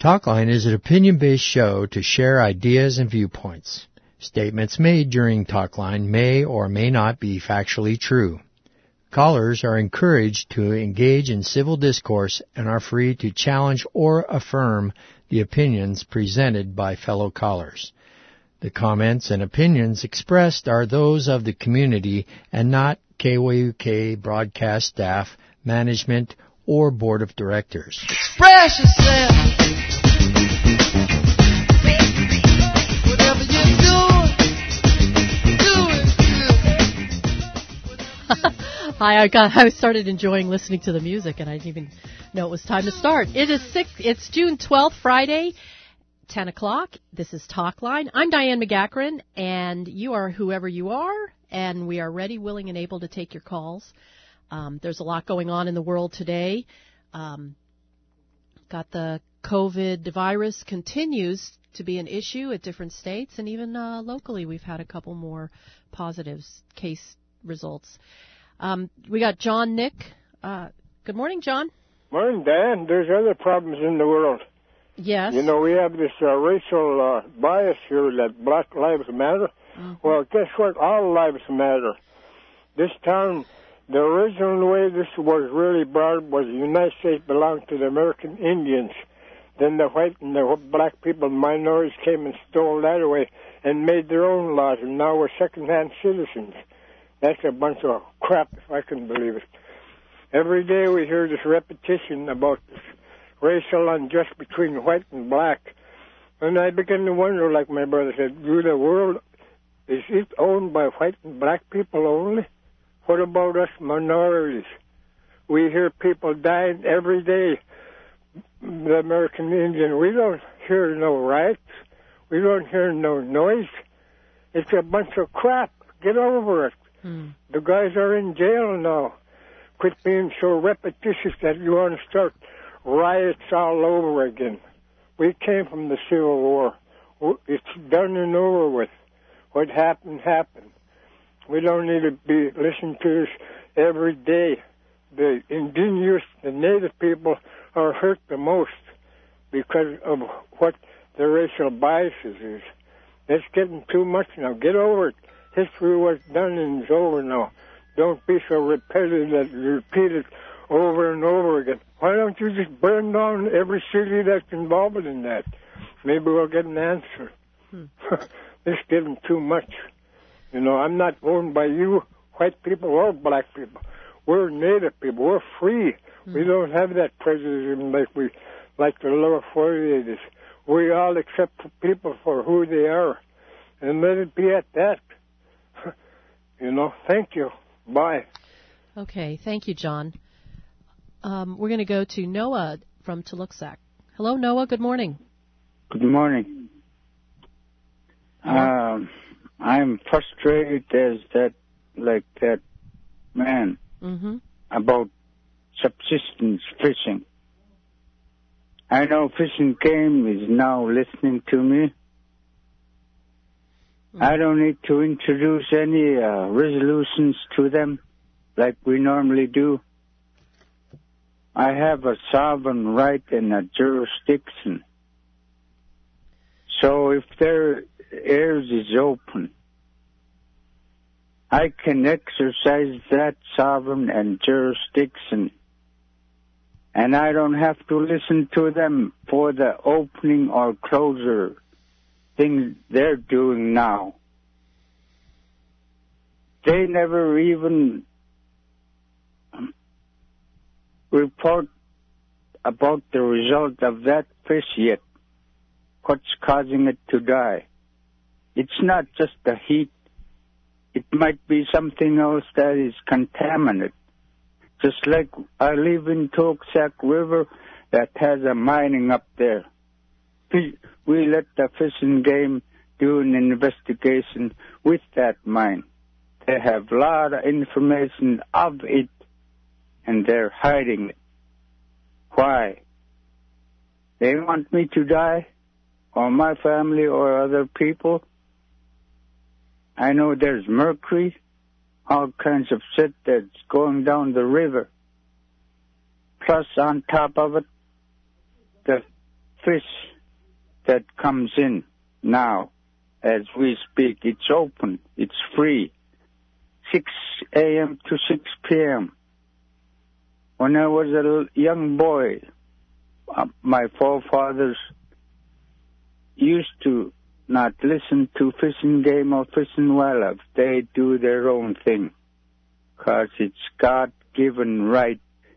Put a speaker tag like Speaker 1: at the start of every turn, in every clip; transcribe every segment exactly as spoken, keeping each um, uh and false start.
Speaker 1: Talkline is an opinion-based show to share ideas and viewpoints. Statements made during Talkline may or may not be factually true. Callers are encouraged to engage in civil discourse and are free to challenge or affirm the opinions presented by fellow callers. The comments and opinions expressed are those of the community and not K W U K broadcast staff, management, or board of directors.
Speaker 2: Express yourself. Whatever you're doing, do it.
Speaker 3: Hi, I got. I started enjoying listening to the music, and I didn't even know it was time to start. It is six. It's June twelfth, Friday, ten o'clock. This is Talkline. I'm Diane McGackran, and you are whoever you are, and we are ready, willing, and able to take your calls. Um, there's a lot going on in the world today. Um, got the COVID virus continues to be an issue at different states, and even uh, locally we've had a couple more positives case results. Um, we got John Nick. Uh, good morning, John.
Speaker 4: Morning, Dan. There's other problems in the world.
Speaker 3: Yes.
Speaker 4: You know, we have this uh, racial uh, bias here that Black Lives Matter. Mm-hmm. Well, guess what? All lives matter. This town, the original way this was really brought was the United States belonged to the American Indians. Then the white and the black people, minorities, came and stole that away and made their own laws, and now we're second-hand citizens. That's a bunch of crap, if I can believe it. Every day we hear this repetition about this racial unjust between white and black. And I begin to wonder, like my brother said, do the world, is it owned by white and black people only? What about us minorities? We hear people dying every day. The American Indian, we don't hear no riots. We don't hear no noise. It's a bunch of crap. Get over it. Hmm. The guys are in jail now. Quit being so repetitious that you want to start riots all over again. We came from the Civil War. It's done and over with. What happened, happened. We don't need to be listening to this every day. The indigenous, the native people are hurt the most because of what the racial biases is. It's getting too much now. Get over it. History was done and it's over now. Don't be so repetitive that you repeat it over and over again. Why don't you just burn down every city that's involved in that? Maybe we'll get an answer. Hmm. It's getting too much. You know, I'm not owned by you, white people or black people. We're native people. We're free. Hmm. We don't have that prejudice like we, like the lower forty-eight is. We all accept people for who they are, and let it be at that. You know, thank you. Bye.
Speaker 3: Okay, thank you, John. Um, we're going to go to Noah from Talooksac. Hello, Noah. Good morning.
Speaker 5: Good morning. Um, I'm frustrated as that, like that man mm-hmm. about subsistence fishing. I know Fish and Game is now listening to me. Mm-hmm. I don't need to introduce any uh, resolutions to them like we normally do. I have a sovereign right and a jurisdiction. So if their ears is open, I can exercise that sovereign and jurisdiction. And I don't have to listen to them for the opening or closure things they're doing now. They never even report about the result of that fish yet. What's causing it to die? It's not just the heat. It might be something else that is contaminated. Just like I live in Talooksac River that has a mining up there. We, we let the Fish and Game do an investigation with that mine. They have a lot of information of it, and they're hiding it. Why? They want me to die, or my family, or other people? I know there's mercury, all kinds of shit that's going down the river. Plus, on top of it, the fish that comes in now, as we speak, it's open, it's free, six a.m. to six p.m. When I was a young boy, uh, my forefathers used to not listen to fishing game or fishing wildlife. They do their own thing, because it's God-given right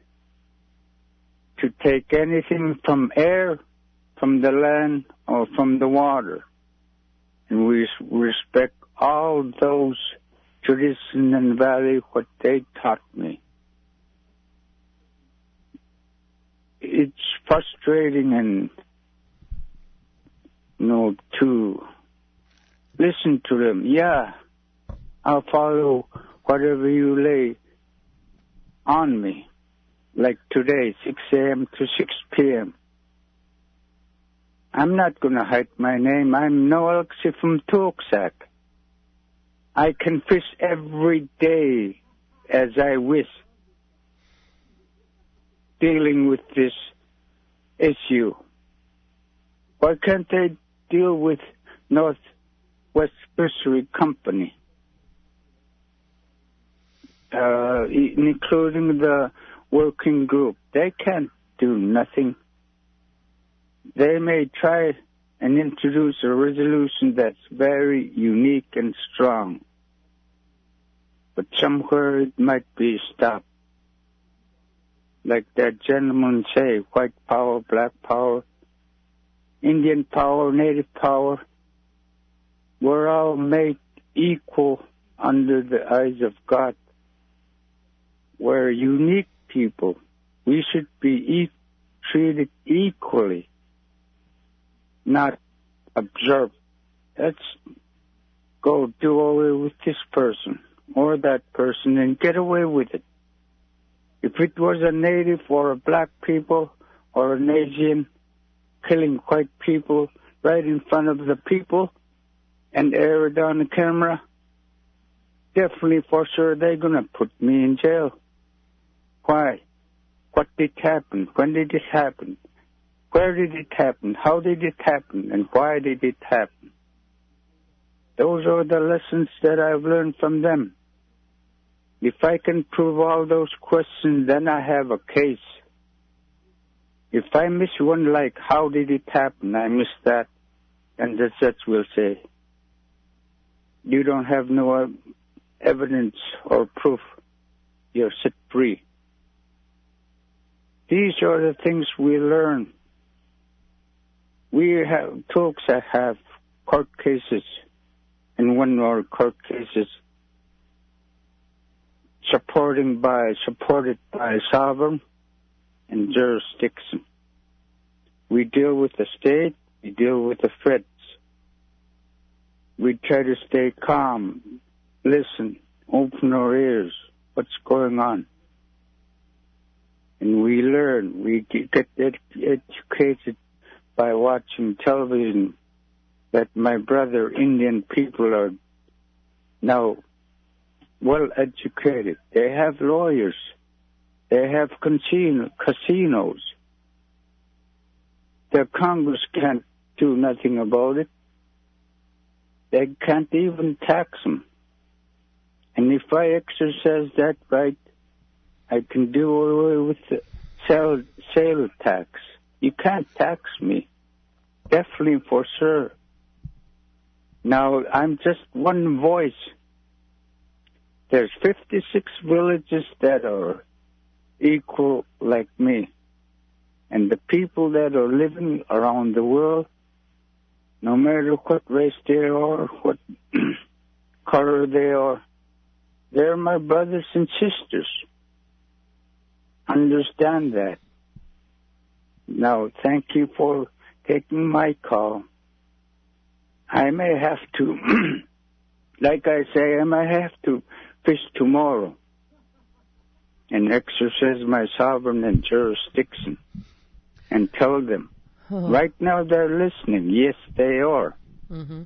Speaker 5: to take anything from air, from the land, or from the water. And we respect all those traditions and value what they taught me. It's frustrating and, you know, to listen to them. Yeah, I'll follow whatever you lay on me. Like today, six a.m. to six p.m. I'm not going to hide my name. I'm Noel Elksey from Tuoksack. I can fish every day as I wish, dealing with this issue. Why can't they deal with Northwest Fishery Company, uh, including the working group? They can't do nothing. They may try and introduce a resolution that's very unique and strong, but somewhere it might be stopped. Like that gentleman say, white power, black power, Indian power, native power, we're all made equal under the eyes of God. We're unique people. We should be e- treated equally, not observed. Let's go do away with this person or that person and get away with it. If it was a native or a black people or an Asian killing white people right in front of the people and air it on the camera, definitely for sure they're going to put me in jail. Why? What did happen? When did it happen? Where did it happen? How did it happen? And why did it happen? Those are the lessons that I've learned from them. If I can prove all those questions, then I have a case. If I miss one, like, how did it happen? I miss that. And the judge will say, you don't have no evidence or proof. You're set free. These are the things we learn. We have folks that have court cases, and one more court cases supporting by supported by sovereign and jurisdiction. We deal with the state, we deal with the feds. We try to stay calm, listen, open our ears, what's going on. And we learn, we get ed- educated by watching television that my brother Indian people are now well educated. They have lawyers. They have casino, casinos. The Congress can't do nothing about it. They can't even tax them. And if I exercise that right, I can do away with the sale, sale tax. You can't tax me. Definitely for sure. Now, I'm just one voice. There's fifty-six villages that are equal like me. And the people that are living around the world, no matter what race they are, what color they are, they're my brothers and sisters. Understand that. Now, thank you for taking my call. I may have to, like I say, I may have to fish tomorrow and exercise my sovereign and jurisdiction and tell them. Oh. Right now they're listening. Yes, they are.
Speaker 3: Mm-hmm.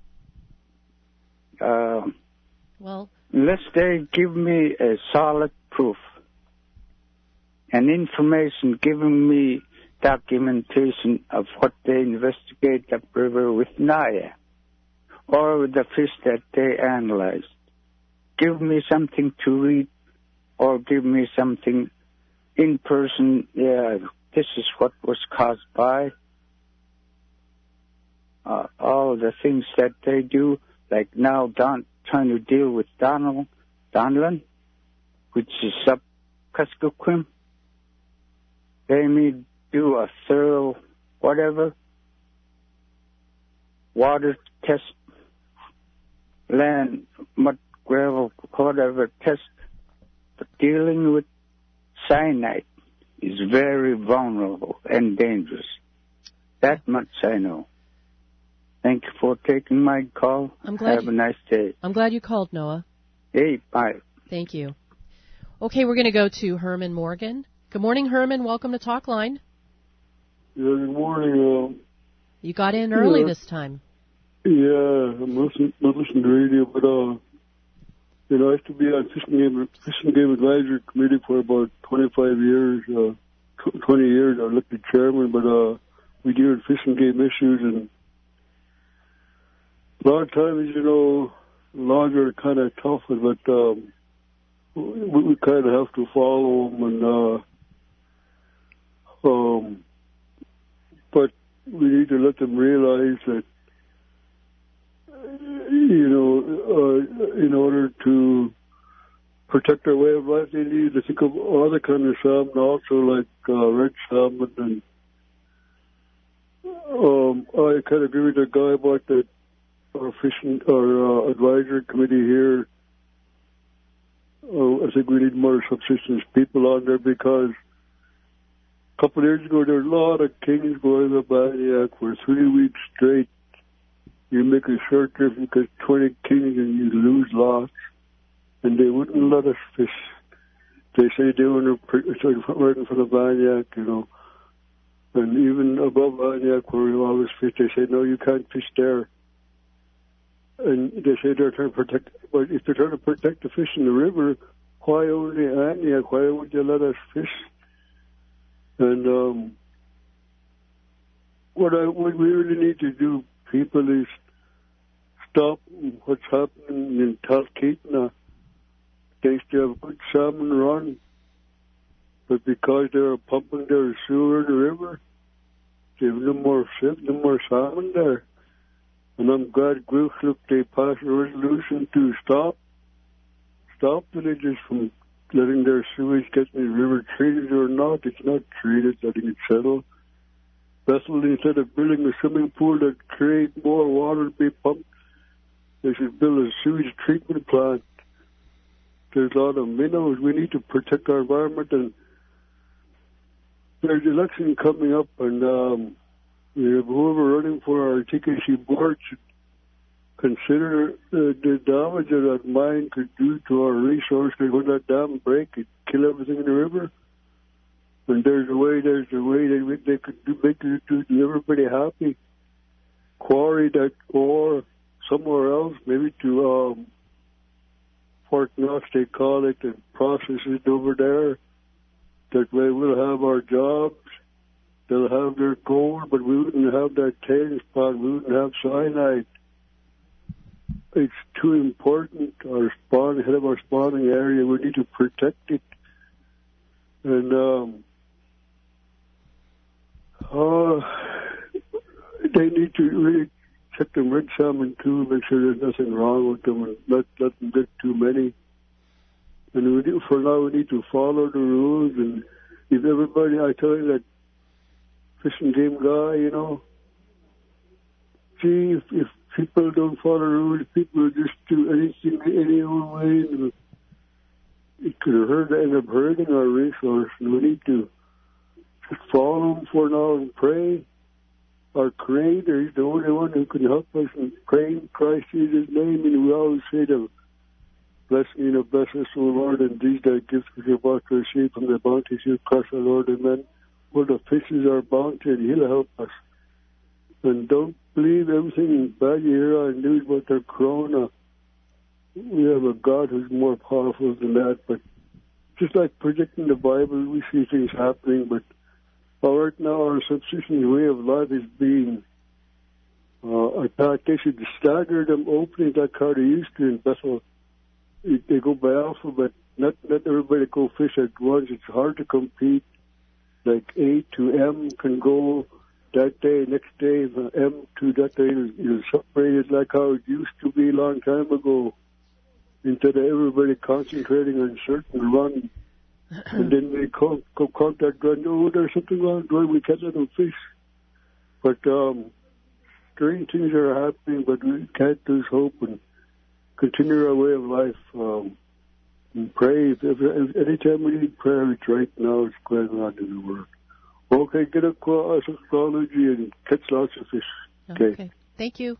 Speaker 5: Uh,
Speaker 3: well,
Speaker 5: unless they give me a solid proof and information giving me documentation of what they investigate upriver with Naya or with the fish that they analyzed. Give me something to read or give me something in person. Yeah, this is what was caused by uh, all the things that they do, like now Don, trying to deal with Donald, Donlan, which is up Kuskokwim. They may do a thorough whatever, water test, land, mud, gravel, whatever test. But dealing with cyanide is very vulnerable and dangerous. That much I know. Thank you for taking my call.
Speaker 3: I'm glad
Speaker 5: Have
Speaker 3: you,
Speaker 5: a nice day.
Speaker 3: I'm glad you called, Noah.
Speaker 5: Hey, bye.
Speaker 3: Thank you. Okay, we're going to go to Herman Morgan. Good morning, Herman. Welcome to Talkline.
Speaker 6: Yeah, good morning. Uh,
Speaker 3: you got in early
Speaker 6: yeah.
Speaker 3: this time.
Speaker 6: Yeah, I'm listening, not listening to radio, but uh, you know, I used to be on fishing game fishing game advisory committee for about twenty-five years, uh, twenty years. I was elected chairman, but uh, we deal with fishing game issues, and a lot of times, you know, laws are kind of tough, but um, we, we kind of have to follow them, and uh, um, but we need to let them realize that, you know, uh, in order to protect our way of life, they need to think of other kinds of salmon also, like uh, red salmon. And um, I kind of agree with the guy about that. Our fishing, our uh, advisory committee here. Uh, I think we need more subsistence people on there, because a couple of years ago there were a lot of kings going to Baniak for three weeks straight. You make a short trip, you get twenty kings and you lose lots, and they wouldn't let us fish. They say they were right in front of Baniak, you know, and even above Baniak where we always fish, they say no, you can't fish there. And they say they're trying to protect, but if they're trying to protect the fish in the river, why only Aniak? Why would you let us fish? And um, what I what we really need to do, people, is stop what's happening in Talkeetna. They used to have good salmon run, but because they're pumping their sewer in the river, they have no more fish, no more salmon there. And I'm glad Grouchlook, they passed a resolution to stop stop villages from letting their sewage get in the river, treated or not. It's not treated, letting it settle. Bethel, instead of building a swimming pool that create more water to be pumped, they should build a sewage treatment plant. There's a lot of minnows. We need to protect our environment, and there's an election coming up, and um, whoever running for our T K C board should consider uh, the damage that that mine could do to our resources. When that dam break, it kill everything in the river. And there's a way, there's a way they, they could do, make it to everybody happy. Quarry that ore somewhere else, maybe to um, Fort Knox, they call it, and process it over there. That way we'll have our jobs. They'll have their gold, but we wouldn't have that tailings pond. We wouldn't have cyanide. It's too important. Our spawn, head of our spawning area, we need to protect it. And um, uh, they need to really check the red salmon too, make sure there's nothing wrong with them, and not let them get too many. And we do, for now, we need to follow the rules. And if everybody, I tell you that fishing game guy, you know, gee, if, if people don't follow the rules, people just do anything any old way, and it could hurt, end up hurting our resource. And we need to just follow them for now and pray. Our Creator is the only one who can help us, and pray in Christ Jesus' name. And we always say the bless, you know, bless us, O Lord, and these thy gifts which are about to receive from the bounty of Christ our Lord. Amen. For the fishes are bounty, and He'll help us. And don't believe everything bad you hear on news about the corona. We have a God who's more powerful than that. But just like predicting the Bible, we see things happening, but Well, right now, our subsistence way of life is being, uh, I thought they should stagger them opening that car they used to in Bethel. They go by alphabet. Not, not everybody go fish at once. It's hard to compete. Like A to M can go that day, next day, M to that day is separated like how it used to be a long time ago. Instead of everybody concentrating on certain run. And then they co- co- contact run, oh, there's something wrong, Dwight, we can't let them fish. But um, strange things are happening, but we can't lose hope and continue our way of life. Um, and pray. If, if, anytime we need prayer, it's right now, it's going on in the world. Okay, get across astrology and catch lots of fish. Okay.
Speaker 3: Okay. Thank you.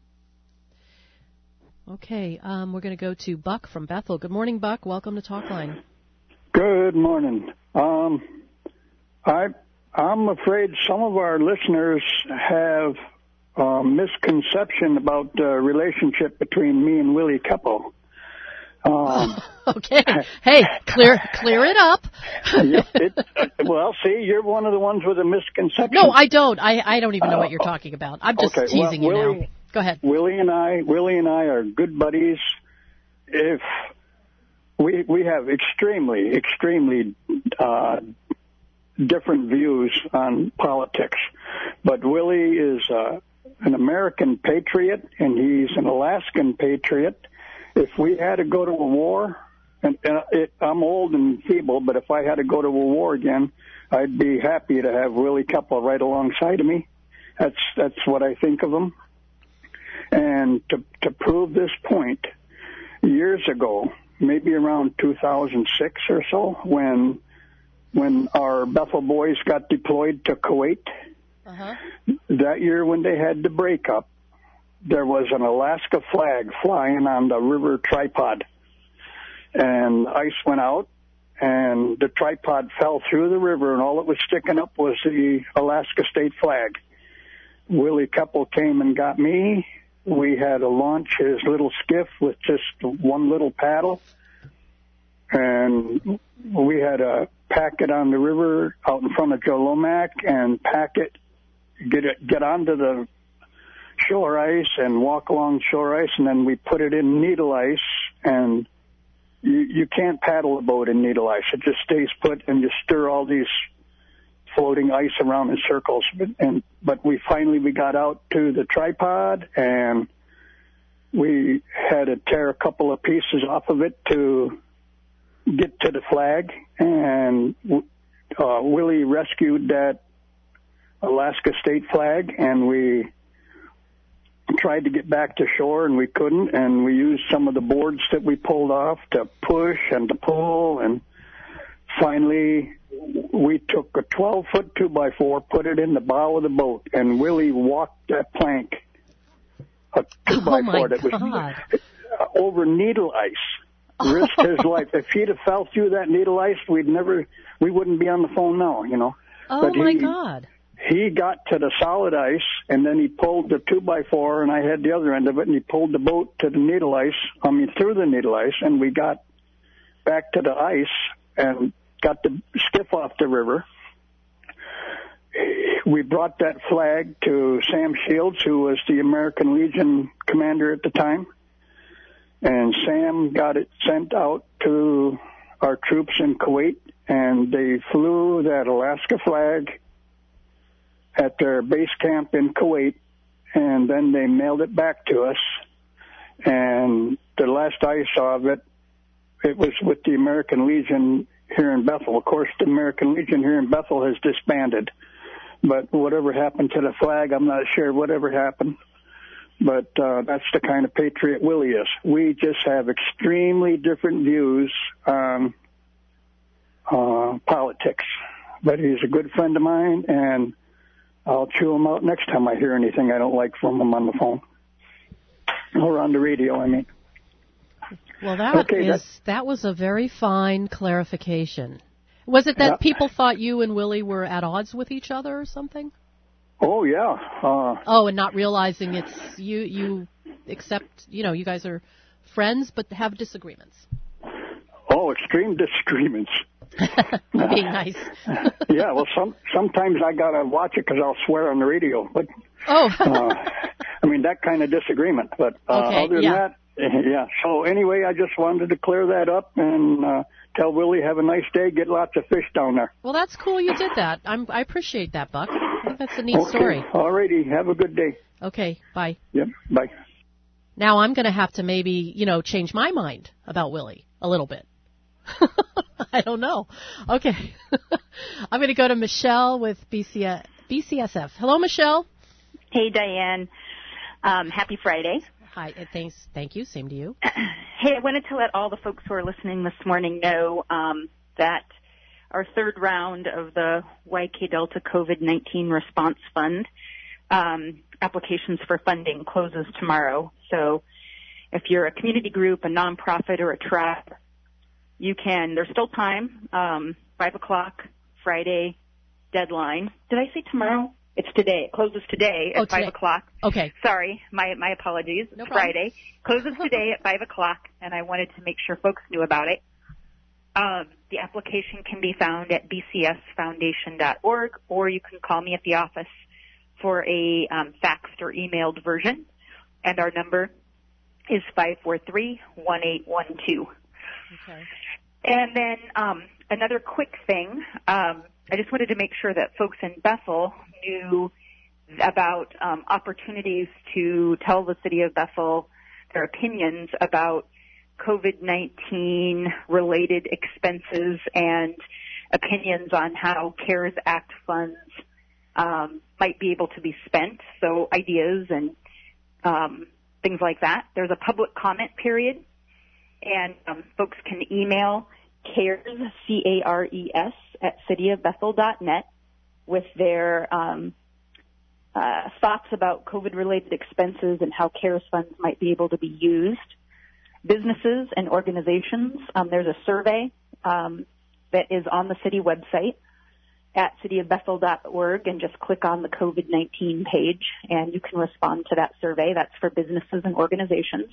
Speaker 3: Okay, um, we're going to go to Buck from Bethel. Good morning, Buck. Welcome to Talkline.
Speaker 7: Good morning. Um, I, I'm afraid some of our listeners have a misconception about the relationship between me and Willie Keppel. Um,
Speaker 3: okay. Hey, clear clear it up.
Speaker 7: it, well, see, you're one of the ones with a misconception.
Speaker 3: No, I don't. I, I don't even know what you're talking about. I'm just
Speaker 7: okay,
Speaker 3: teasing
Speaker 7: well,
Speaker 3: you
Speaker 7: Willie,
Speaker 3: now. Go ahead.
Speaker 7: Willie and I, Willie and I are good buddies. If we we have extremely, extremely uh, different views on politics, but Willie is uh, an American patriot and he's an Alaskan patriot. If we had to go to a war, and, and it, I'm old and feeble, but if I had to go to a war again, I'd be happy to have Willie Keppel right alongside of me. That's that's what I think of him. And to to prove this point, years ago, maybe around two thousand six or so, when when our Bethel boys got deployed to Kuwait, uh-huh. that year when they had the breakup, there was an Alaska flag flying on the river tripod. And ice went out, and the tripod fell through the river, and all that was sticking up was the Alaska state flag. Willie Keppel came and got me. We had to launch his little skiff with just one little paddle, and we had to pack it on the river out in front of Jolomac and pack it, get it, get onto the shore ice and walk along shore ice, and then we put it in needle ice, and you, you can't paddle a boat in needle ice. It just stays put, and you stir all these floating ice around in circles. But, and, but we finally, we got out to the tripod, and we had to tear a couple of pieces off of it to get to the flag, and uh, Willie rescued that Alaska state flag, and we tried to get back to shore, and we couldn't, and we used some of the boards that we pulled off to push and to pull, and finally we took a twelve-foot two by four, put it in the bow of the boat, and Willie walked that plank, a two by four that was over needle ice, risked his life. If he'd have fell through that needle ice, we'd never, we wouldn't be on the phone now, you know.
Speaker 3: Oh,
Speaker 7: but
Speaker 3: my
Speaker 7: he,
Speaker 3: God.
Speaker 7: He got to the solid ice, and then he pulled the two by four, and I had the other end of it, and he pulled the boat to the needle ice, I mean, through the needle ice, and we got back to the ice and got the skiff off the river. We brought that flag to Sam Shields, who was the American Legion commander at the time, and Sam got it sent out to our troops in Kuwait, and they flew that Alaska flag at their base camp in Kuwait, and then they mailed it back to us. And the last I saw of it, it was with the American Legion here in Bethel. Of course, the American Legion here in Bethel has disbanded. But whatever happened to the flag, I'm not sure whatever happened. But uh, that's the kind of patriot Willie is. We just have extremely different views on uh, politics. But he's a good friend of mine, and I'll chew him out next time I hear anything I don't like from him on the phone. Or on the radio, I mean.
Speaker 3: Well, that
Speaker 7: okay,
Speaker 3: is that was a very fine clarification. Was it that
Speaker 7: yeah.
Speaker 3: people thought you and Willie were at odds with each other or something?
Speaker 7: Oh, yeah. Uh,
Speaker 3: oh, and not realizing it's you, you accept, you know, you guys are friends but have disagreements.
Speaker 7: Oh, extreme disagreements.
Speaker 3: Being nice.
Speaker 7: Yeah, well, some sometimes I gotta watch it because I'll swear on the radio. But
Speaker 3: oh,
Speaker 7: uh, I mean that kind of disagreement. But uh,
Speaker 3: okay,
Speaker 7: other than
Speaker 3: yeah.
Speaker 7: that, yeah. So anyway, I just wanted to clear that up and uh, tell Willie have a nice day. Get lots of fish down there.
Speaker 3: Well, that's cool. You did that. I'm, I appreciate that, Buck. I think that's a neat
Speaker 7: Okay.
Speaker 3: story.
Speaker 7: All righty. Have a good day.
Speaker 3: Okay. Bye.
Speaker 7: Yep. Bye.
Speaker 3: Now I'm going to have to maybe, you know, change my mind about Willie a little bit. I don't know. Okay. I'm going to go to Michelle with B C S F. Hello, Michelle.
Speaker 8: Hey, Diane. Um, happy Friday.
Speaker 3: Hi. uh, Thanks. Thank you. Same to you.
Speaker 8: Hey, I wanted to let all the folks who are listening this morning know um, that our third round of the Y K Delta COVID nineteen Response Fund um, applications for funding closes tomorrow. So if you're a community group, a nonprofit, or a tribe, you can, there's still time, um, five o'clock, Friday, deadline. Did I say tomorrow? It's today. It closes today at
Speaker 3: Oh, today.
Speaker 8: five o'clock.
Speaker 3: Okay.
Speaker 8: Sorry, my, my apologies.
Speaker 3: No
Speaker 8: It's
Speaker 3: problem.
Speaker 8: Friday. Closes today at five o'clock, and I wanted to make sure folks knew about it. Um, the application can be found at b c s foundation dot org, or you can call me at the office for a um, faxed or emailed version, and our number is five four three, one eight one two.
Speaker 3: Okay.
Speaker 8: And then um, another quick thing, um, I just wanted to make sure that folks in Bethel knew about um, opportunities to tell the city of Bethel their opinions about COVID nineteen related expenses and opinions on how CARES Act funds um, might be able to be spent, so ideas and um, things like that. There's a public comment period, and um, folks can email CARES, C A R E S, at city of bethel dot net with their um, uh, thoughts about COVID-related expenses and how CARES funds might be able to be used. Businesses and organizations, um, there's a survey um, that is on the city website at city of bethel dot org, and just click on the COVID nineteen page, and you can respond to that survey. That's for businesses and organizations.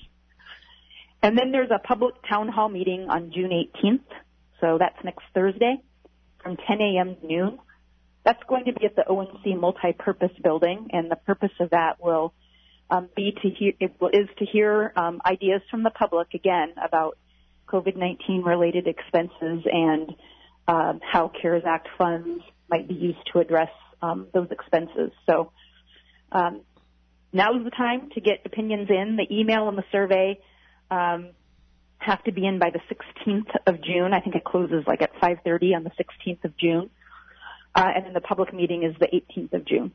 Speaker 8: And then there's a public town hall meeting on June eighteenth, so that's next Thursday from ten a.m. to noon. That's going to be at the O N C Multipurpose Building, and the purpose of that will um, be to hear, it will, is to hear um, ideas from the public, again, about COVID nineteen related expenses and um, how CARES Act funds might be used to address um, those expenses. So um, now is the time to get opinions in. The email and the survey um, have to be in by the sixteenth of June. I think it closes like at five thirty on the sixteenth of June. Uh, and then the public meeting is the eighteenth of June.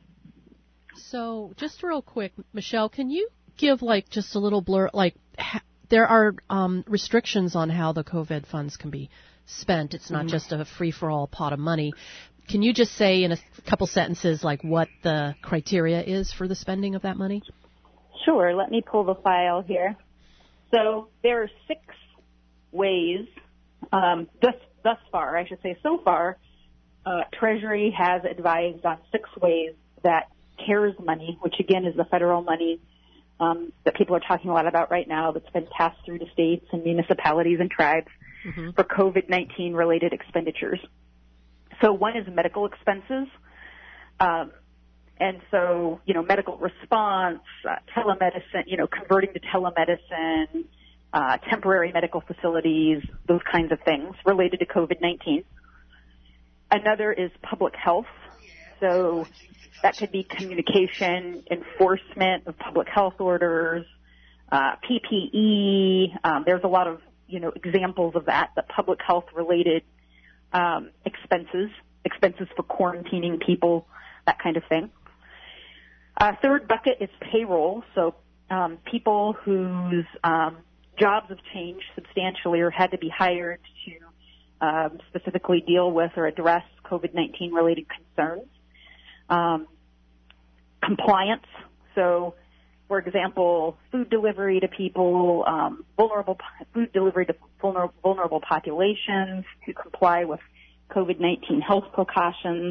Speaker 3: So just real quick, Michelle, can you give like just a little blur, like ha- there are um, restrictions on how the COVID funds can be spent. It's not mm-hmm. just a free-for-all pot of money. Can you just say in a couple sentences like what the criteria is for the spending of that money?
Speaker 8: Sure. Let me pull the file here. So there are six ways, um, thus, thus far, I should say so far, uh, Treasury has advised on six ways that CARES money, which again is the federal money um, that people are talking a lot about right now, that's been passed through to states and municipalities and tribes mm-hmm. for COVID nineteen related expenditures. So one is medical expenses. Um, and so, you know, medical response, uh, telemedicine, you know, converting to telemedicine, uh, temporary medical facilities, those kinds of things related to COVID nineteen. Another is public health. So that could be communication, enforcement of public health orders, uh, P P E. Um, there's a lot of, you know, examples of that, the public health related um, expenses, expenses for quarantining people, that kind of thing. Uh, third bucket is payroll. So um, people whose um, jobs have changed substantially or had to be hired to um, specifically deal with or address COVID nineteen related concerns. Um, compliance. So, for example, food delivery to people, um, vulnerable food delivery to vulnerable, vulnerable populations who comply with COVID nineteen health precautions.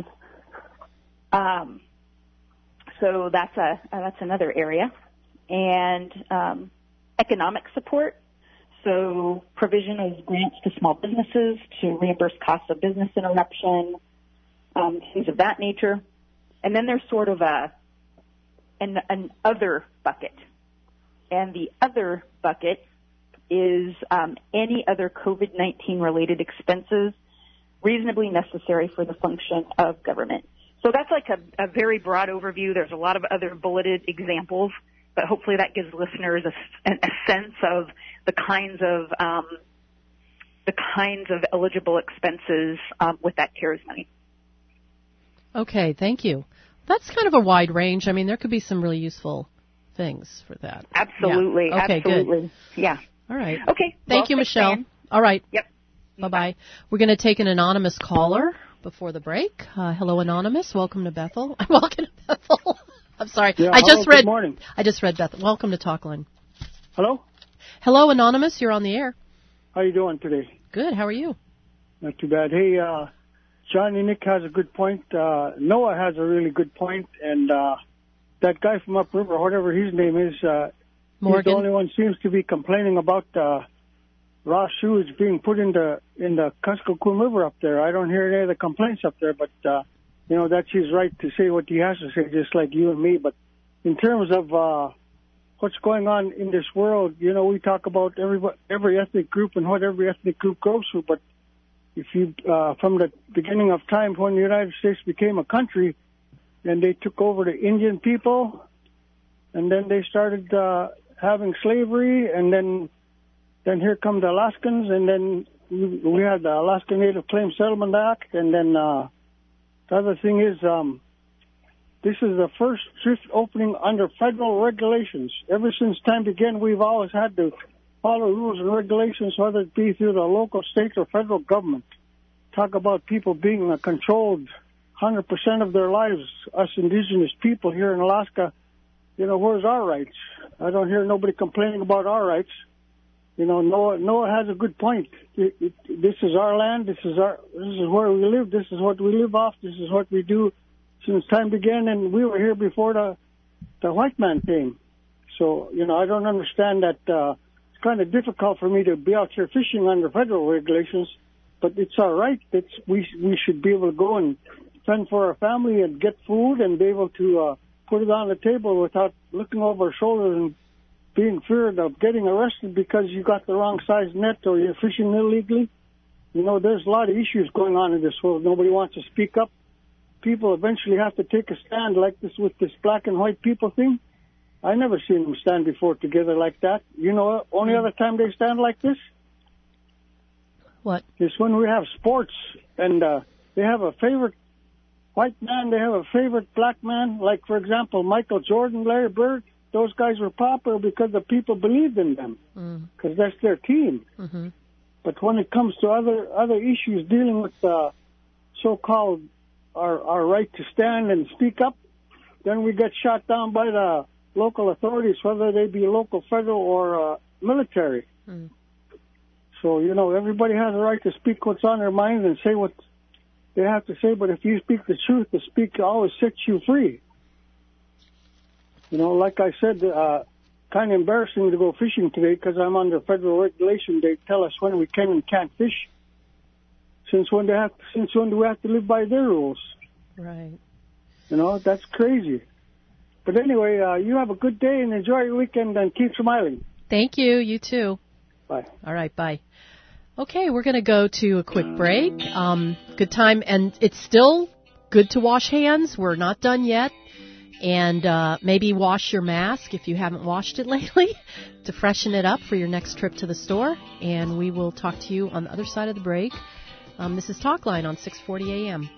Speaker 8: Um, so that's a uh, that's another area, and um, economic support. also provision of grants to small businesses to reimburse costs of business interruption, um, things of that nature. And then there's sort of a an, an other bucket. And the other bucket is um, any other COVID nineteen related expenses reasonably necessary for the function of government. So that's like a, a very broad overview. There's a lot of other bulleted examples, but hopefully that gives listeners a, a sense of the kinds of um, the kinds of eligible expenses um, with that CARES money.
Speaker 3: Okay, thank you. That's kind of a wide range. I mean, there could be some really useful things for that.
Speaker 8: Absolutely.
Speaker 3: Yeah. Okay,
Speaker 8: absolutely.
Speaker 3: Good.
Speaker 8: Yeah.
Speaker 3: All right.
Speaker 8: Okay.
Speaker 3: Thank
Speaker 8: well,
Speaker 3: you, Michelle.
Speaker 8: fan.
Speaker 3: All right.
Speaker 8: Yep.
Speaker 3: Bye-bye. We're going to take an anonymous caller before the break. Uh, hello, Anonymous. Welcome to Bethel. Welcome to Bethel. I'm sorry.
Speaker 9: Yeah,
Speaker 3: I
Speaker 9: hello,
Speaker 3: just read.
Speaker 9: Good morning.
Speaker 3: I just read Bethel. Welcome to Talkline.
Speaker 9: Hello.
Speaker 3: Hello, Anonymous. You're on the air.
Speaker 9: How you doing today?
Speaker 3: Good. How are you?
Speaker 9: Not too bad. Hey, uh, Johnny Nick has a good point. Uh, Noah has a really good point, and uh, that guy from upriver, whatever his name is, uh,
Speaker 3: Morgan.
Speaker 9: he's the only one seems to be complaining about uh, raw sewage being put in the in the Kuskokwim River up there. I don't hear any of the complaints up there, but uh, you know that's his right to say what he has to say, just like you and me. But in terms of uh, what's going on in this world, you know, we talk about every every ethnic group and what every ethnic group goes through, but if you, uh, from the beginning of time when the United States became a country, and they took over the Indian people, and then they started uh, having slavery, and then then here come the Alaskans, and then we had the Alaska Native Claims Settlement Act, and then uh, the other thing is um, this is the first thrift opening under federal regulations. Ever since time began, we've always had to follow rules and regulations, whether it be through the local, state, or federal government. Talk about people being uh, controlled one hundred percent of their lives, us indigenous people here in Alaska. You know, where's our rights? I don't hear nobody complaining about our rights. You know, Noah, Noah has a good point. It, it, this is our land. This is our. This is where we live. This is what we live off. This is what we do since time began, and we were here before the the white man came. So, you know, I don't understand that. Uh, it's kind of difficult for me to be out here fishing under federal regulations, but it's our right. It's we we should be able to go and fend for our family and get food and be able to uh, put it on the table without looking over our shoulders and being feared of getting arrested because you got the wrong size net or you're fishing illegally. You know, there's a lot of issues going on in this world. Nobody wants to speak up. People eventually have to take a stand like this with this black and white people thing. I never seen them stand before together like that. You know, only other time they stand like this?
Speaker 3: What?
Speaker 9: Is when we have sports and uh, they have a favorite white man, they have a favorite black man. Like, for example, Michael Jordan, Larry Bird. Those guys were popular because the people believed in them, because mm. that's their team.
Speaker 3: Mm-hmm.
Speaker 9: But when it comes to other other issues dealing with uh, so-called our our right to stand and speak up, then we get shot down by the local authorities, whether they be local, federal, or uh, military. Mm. So, you know, everybody has a right to speak what's on their mind and say what they have to say, but if you speak the truth, the speak always sets you free. You know, like I said, uh, kind of embarrassing to go fishing today because I'm under federal regulation. They tell us when we can and can't fish. Since when they have, since when do we have to live by their rules?
Speaker 3: Right.
Speaker 9: You know, that's crazy. But anyway, uh, you have a good day and enjoy your weekend and keep smiling.
Speaker 3: Thank you. You too.
Speaker 9: Bye.
Speaker 3: All right. Bye. Okay, we're going to go to a quick break. Um, good time, and it's still good to wash hands. We're not done yet. And uh, maybe wash your mask if you haven't washed it lately to freshen it up for your next trip to the store. And we will talk to you on the other side of the break. Um, this is Talkline on six forty A M.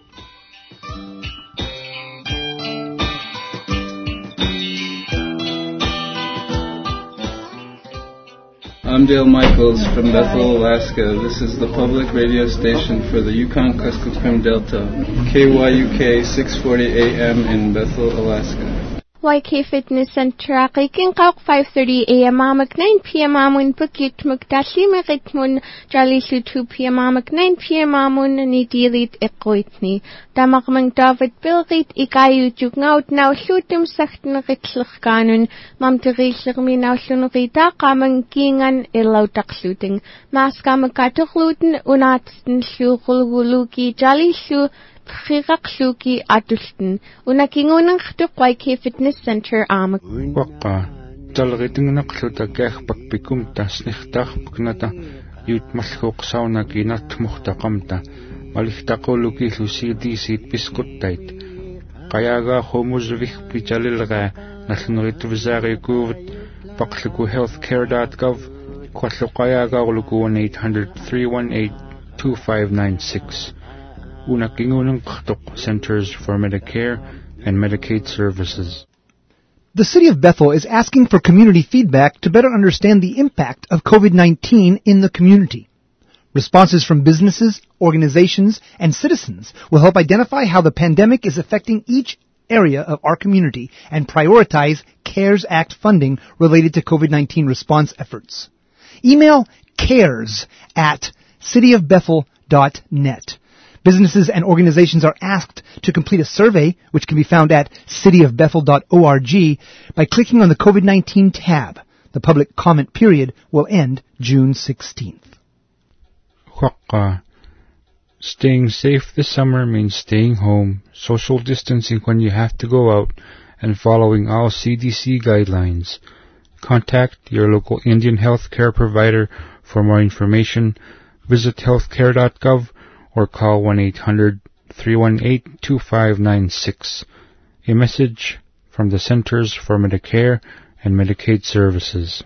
Speaker 10: I'm Dale Michaels from Bethel, Alaska. This is the public radio station for the Yukon-Kuskokwim Delta, K Y U K six forty A M in Bethel, Alaska.
Speaker 11: Y K Fitness Center aqikin qawq five thirty a m amak nine p m amun bukit mukdashi magitmun jalishu two p m amak nine p m amun ni dilit iqoitni. Damak mang David Bilgit ikayu juk ngaut now shutum sachten ritlich kanun mam terichlich mi now shun rita kamang kingan ilaw takshooting. Mas kamakatukhluten unatsten shugulguluki jalishu Khiraqshuki Atulten Unakingunangtuk Y K Fitness Center Amak
Speaker 12: Waka Talriting Nakluta Gahbak Bikum Tasnichtach Buknata Yut Malhok Sauna Ginat Muhtakamta Malichtaqoluki Lucidi Sit Biskuttait Kayaga Homuzvik Pijalilga Nathnurit Vizari Guvt Bakluku healthcare dot gov Kwatlukayaga Uluku one eight hundred three one eight two five nine six Centers for Medicare and Medicaid Services.
Speaker 13: The City of Bethel is asking for community feedback to better understand the impact of COVID nineteen in the community. Responses from businesses, organizations, and citizens will help identify how the pandemic is affecting each area of our community and prioritize CARES Act funding related to COVID nineteen response efforts. Email cares at city of bethel dot net. Businesses and organizations are asked to complete a survey, which can be found at city of bethel dot org, by clicking on the COVID nineteen tab. The public comment period will end June sixteenth.
Speaker 12: Staying safe this summer means staying home, social distancing when you have to go out, and following all C D C guidelines. Contact your local Indian health care provider for more information. Visit healthcare dot gov or call one eight hundred three one eight two five nine six. A message from the Centers for Medicare and Medicaid Services.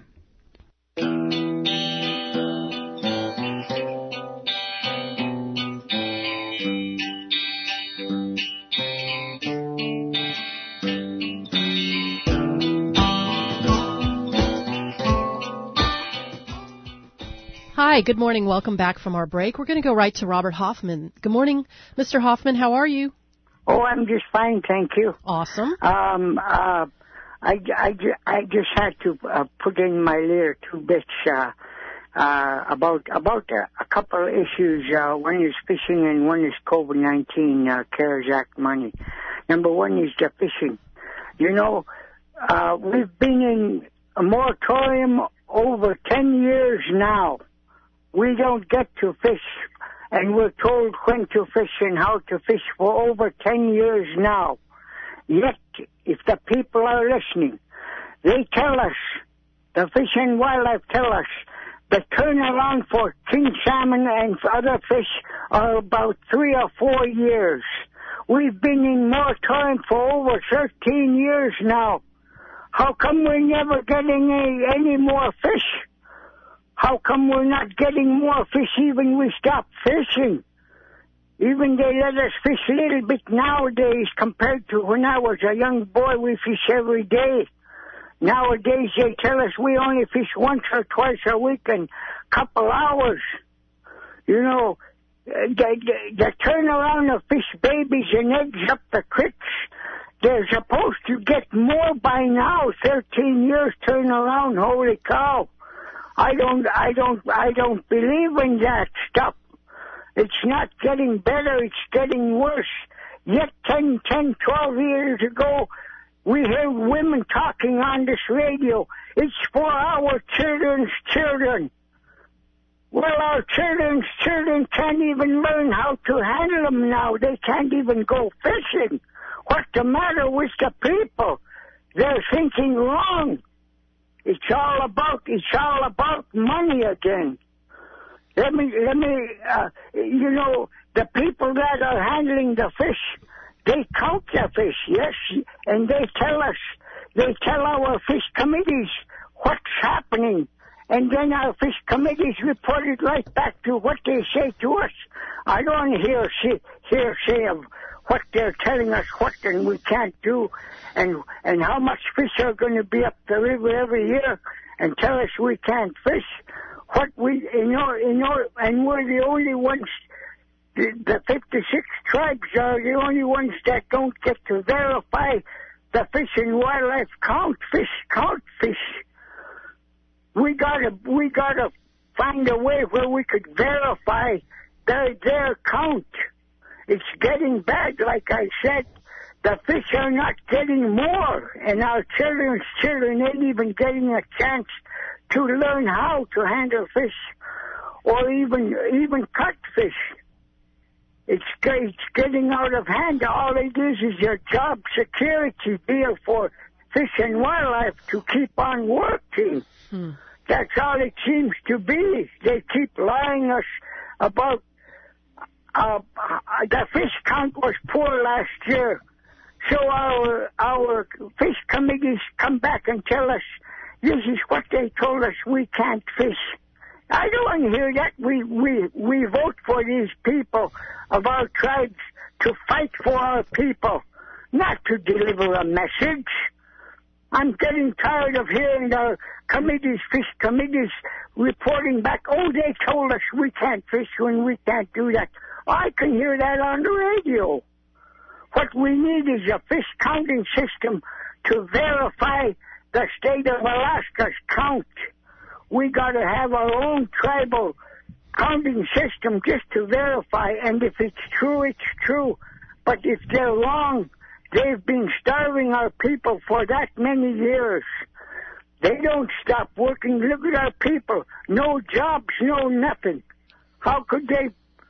Speaker 3: Hi, good morning. Welcome back from our break. We're going to go right to Robert Hoffman. Good morning, Mister Hoffman. How are you?
Speaker 14: Oh, I'm just fine, thank you.
Speaker 3: Awesome.
Speaker 14: Um, uh, I, I, I just had to uh, put in my little two bits uh, uh, about about uh, a couple of issues. Uh, one is fishing and one is COVID nineteen uh, CARES Act money. Number one is the fishing. You know, uh, we've been in a moratorium over ten years now. We don't get to fish, and we're told when to fish and how to fish for over ten years now. Yet, if the people are listening, they tell us, the Fish and Wildlife tell us, the turnaround for king salmon and for other fish are about three or four years. We've been in moratorium for over thirteen years now. How come we're never getting any, any more fish? How come we're not getting more fish even we stop fishing? Even they let us fish a little bit nowadays compared to when I was a young boy, we fish every day. Nowadays they tell us we only fish once or twice a week and a couple hours. You know, the, the, the turnaround of fish babies and eggs up the creeks, they're supposed to get more by now. thirteen years turnaround, holy cow. I don't, I don't, I don't believe in that stuff. It's not getting better, it's getting worse. Yet ten, ten, twelve years ago, we heard women talking on this radio. It's for our children's children. Well, our children's children can't even learn how to handle them now. They can't even go fishing. What's the matter with the people? They're thinking wrong. It's all about, it's all about money again. Let me, let me, uh, you know, the people that are handling the fish, they count the fish, yes, and they tell us, they tell our fish committees what's happening, and then our fish committees report it right back to what they say to us. I don't hear, see, hear say of what they're telling us what and we can't do, and and how much fish are going to be up the river every year, and tell us we can't fish. What we, in your, in your, and we're the only ones, the, the fifty-six tribes are the only ones that don't get to verify the Fish and Wildlife count fish, count fish. We gotta, we gotta find a way where we could verify their, their count. It's getting bad, like I said. The fish are not getting more, and our children's children ain't even getting a chance to learn how to handle fish or even even cut fish. It's, it's getting out of hand. All it is is a job security deal for Fish and Wildlife to keep on working. Hmm. That's all it seems to be. They keep lying us about uh, the fish count was poor last year. So our our fish committees come back and tell us this is what they told us we can't fish. I don't want to hear that. We we we vote for these people of our tribes to fight for our people, not to deliver a message. I'm getting tired of hearing our committees, fish committees, reporting back, oh, they told us we can't fish when we can't do that. I can hear that on the radio. What we need is a fish counting system to verify the state of Alaska's count. We got to have our own tribal counting system just to verify, and if it's true, it's true. But if they're wrong, they've been starving our people for that many years. They don't stop working. Look at our people. No jobs, no nothing. How could they?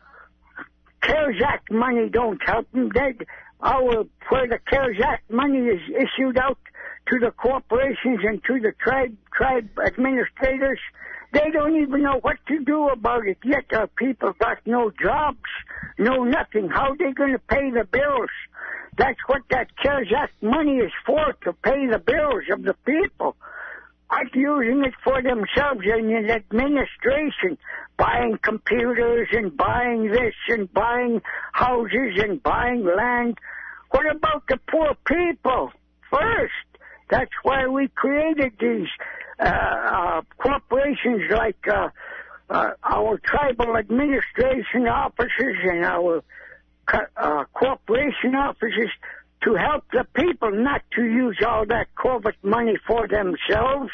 Speaker 14: CARES Act money don't help them. They, our, where the CARES Act money is issued out to the corporations and to the tribe, tribe administrators, they don't even know what to do about it. Yet our people got no jobs, no nothing. How are they going to pay the bills? That's what that CARES Act money is for, to pay the bills of the people. Aren't using it for themselves in an administration, buying computers and buying this and buying houses and buying land. What about the poor people first? That's why we created these uh, uh, corporations like uh, uh, our tribal administration offices and our uh, corporation offices, to help the people, not to use all that COVID money for themselves.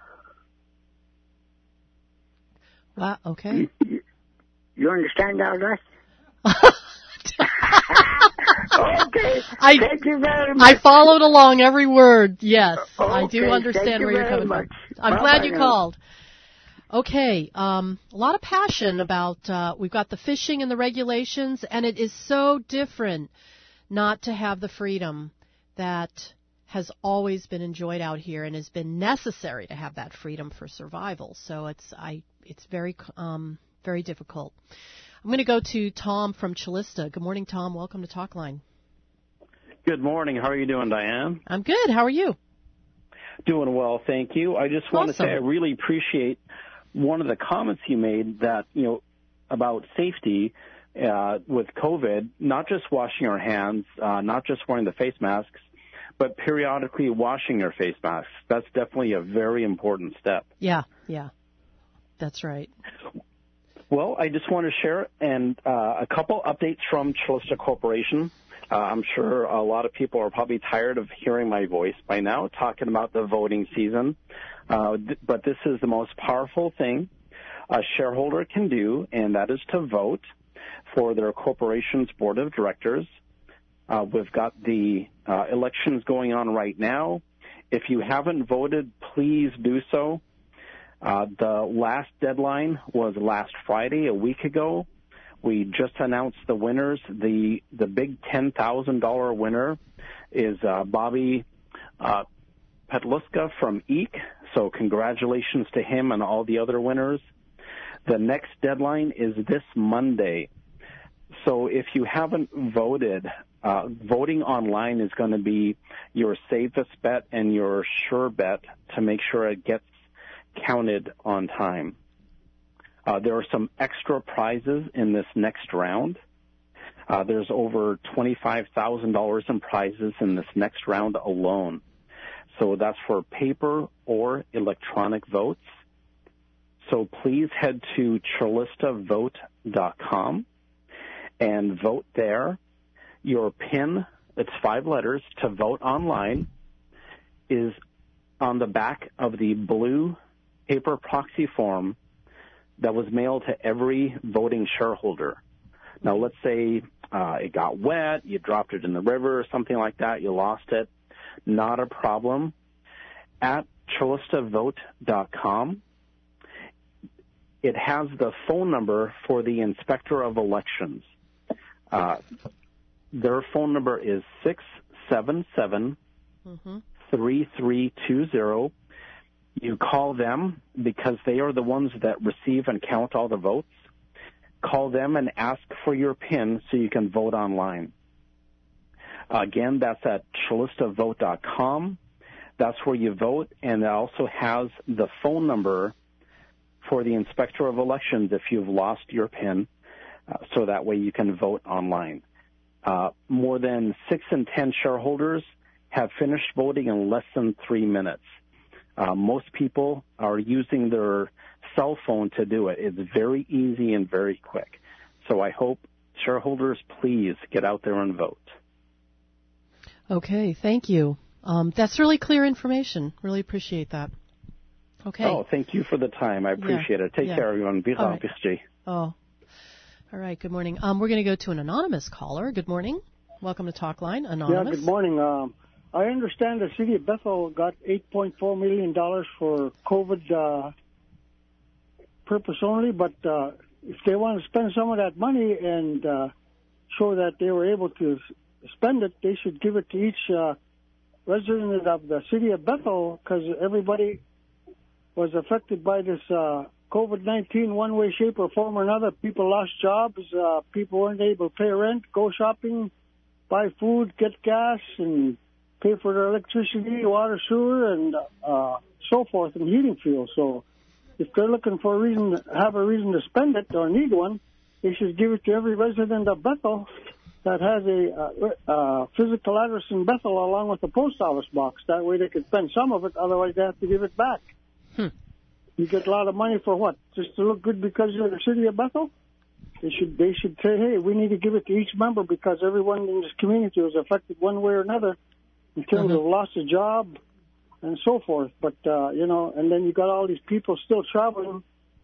Speaker 3: Wow, okay.
Speaker 14: You, you understand all that? Okay.
Speaker 3: I,
Speaker 14: thank you very much.
Speaker 3: I followed along every word. Yes,
Speaker 14: okay,
Speaker 3: I do understand where you're coming
Speaker 14: much.
Speaker 3: from. I'm
Speaker 14: Bye
Speaker 3: glad
Speaker 14: bye
Speaker 3: you
Speaker 14: now.
Speaker 3: called. Okay, um, a lot of passion about, uh, we've got the fishing and the regulations, and it is so different not to have the freedom that has always been enjoyed out here and has been necessary to have that freedom for survival. So it's I it's very um, very difficult. I'm going to go to Tom from Chillista. Good morning, Tom. Welcome to Talkline.
Speaker 15: Good morning. How are you doing, Diane?
Speaker 3: I'm good. How are you?
Speaker 15: Doing well, thank you. I just want
Speaker 3: Awesome.
Speaker 15: to say I really appreciate one of the comments you made that, you know, about safety uh, with COVID, not just washing our hands, uh, not just wearing the face masks, but periodically washing your face masks. That's definitely a very important step.
Speaker 3: Yeah, yeah. That's right.
Speaker 15: Well, I just want to share and uh, a couple updates from Chillista Corporation. Uh, I'm sure a lot of people are probably tired of hearing my voice by now, talking about the voting season. Uh, th- but this is the most powerful thing a shareholder can do, and that is to vote for their corporation's board of directors. Uh, we've got the uh, elections going on right now. If you haven't voted, please do so. Uh, the last deadline was last Friday, a week ago. We just announced the winners. The the big ten thousand dollars winner is uh, Bobby uh, Petluska from Eek. So congratulations to him and all the other winners. The next deadline is this Monday. So if you haven't voted, uh, voting online is going to be your safest bet and your sure bet to make sure it gets counted on time. Uh, there are some extra prizes in this next round. Uh, there's over twenty-five thousand dollars in prizes in this next round alone. So that's for paper or electronic votes. So please head to chillista vote dot com and vote there. Your PIN, it's five letters, to vote online is on the back of the blue paper proxy form that was mailed to every voting shareholder. Now, let's say uh, it got wet, you dropped it in the river or something like that, you lost it. Not a problem. At Cholusta Vote dot com, it has the phone number for the Inspector of Elections. Uh, their phone number is six seven seven, three three two zero. You call them because they are the ones that receive and count all the votes. Call them and ask for your PIN so you can vote online. Again, that's at Cholusta Vote dot com. That's where you vote, and it also has the phone number for the Inspector of Elections if you've lost your PIN, uh, so that way you can vote online. Uh, more than six in ten shareholders have finished voting in less than three minutes. Uh, most people are using their cell phone to do it. It's very easy and very quick. So I hope shareholders, please get out there and vote.
Speaker 3: Okay, thank you. Um, that's really clear information. Really appreciate that. Okay.
Speaker 15: Oh, thank you for the time. I appreciate
Speaker 3: yeah.
Speaker 15: it. Take
Speaker 3: yeah.
Speaker 15: care, everyone. Be
Speaker 3: All right.
Speaker 15: Oh.
Speaker 3: All right, good morning. Um, we're going to go to an anonymous caller. Good morning. Welcome to Talkline, Anonymous.
Speaker 9: Yeah, good morning. Um, I understand the city of Bethel got eight point four million dollars for COVID uh, purpose only, but uh, if they want to spend some of that money and uh, show that they were able to spend it, they should give it to each uh, resident of the city of Bethel, because everybody was affected by this uh, COVID nineteen one way, shape, or form or another. People lost jobs. Uh, people weren't able to pay rent, go shopping, buy food, get gas, and pay for their electricity, water, sewer, and uh, so forth, and heating fuel. So if they're looking for a reason, have a reason to spend it or need one, they should give it to every resident of Bethel that has a uh, uh, physical address in Bethel along with the post office box. That way they can spend some of it, otherwise they have to give it back.
Speaker 3: Hmm.
Speaker 9: You get a lot of money for what? Just to look good because you're in the city of Bethel? They should they should say, hey, we need to give it to each member because everyone in this community was affected one way or another in terms
Speaker 3: Mm-hmm.
Speaker 9: of loss of job and so forth. But, uh, you know, and then you got all these people still traveling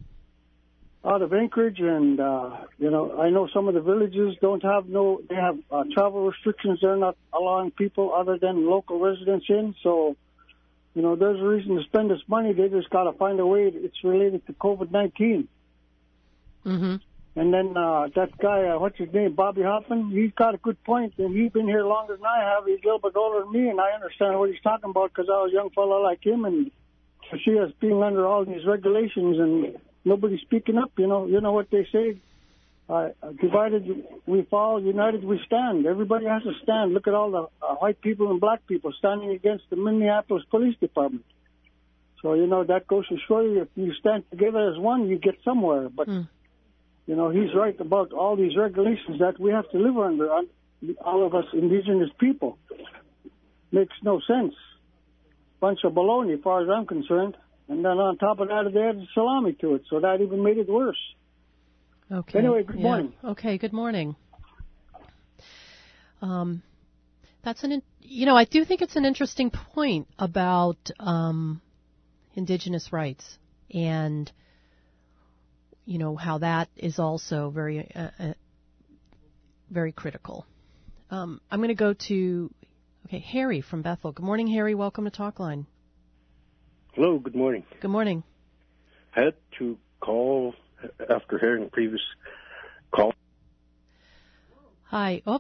Speaker 9: out of Anchorage, and, uh, you know, I know some of the villages don't have no, they have uh, travel restrictions. They're not allowing people other than local residents in. So, you know, there's a reason to spend this money. They just got to find a way. It's related to COVID nineteen.
Speaker 3: Mm-hmm.
Speaker 9: And then uh, that guy, uh, what's his name, Bobby Hoffman, he's got a good point, and he's been here longer than I have. He's a little bit older than me, and I understand what he's talking about because I was a young fellow like him, and to see us being under all these regulations and nobody speaking up, you know, you know what they say, uh, divided we fall, united we stand. Everybody has to stand. Look at all the uh, white people and black people standing against the Minneapolis Police Department. So, you know, that goes to show you if you stand together as one, you get somewhere. But, mm. you know, he's right about all these regulations that we have to live under, all of us indigenous people. Makes no sense. Bunch of baloney, as far as I'm concerned. And then on top of that, they added salami to it, so that even made it worse.
Speaker 3: Okay.
Speaker 9: Anyway, good
Speaker 3: yeah.
Speaker 9: morning.
Speaker 3: Okay, good morning. Um, that's an, in, you know, I do think it's an interesting point about um, indigenous rights and, you know, how that is also very, uh, uh, very critical. Um, I'm going to go to, okay, Harry from Bethel. Good morning, Harry. Welcome to Talkline.
Speaker 16: Hello, good morning.
Speaker 3: Good morning.
Speaker 16: I had to call after hearing the previous call.
Speaker 3: Hi. Oh.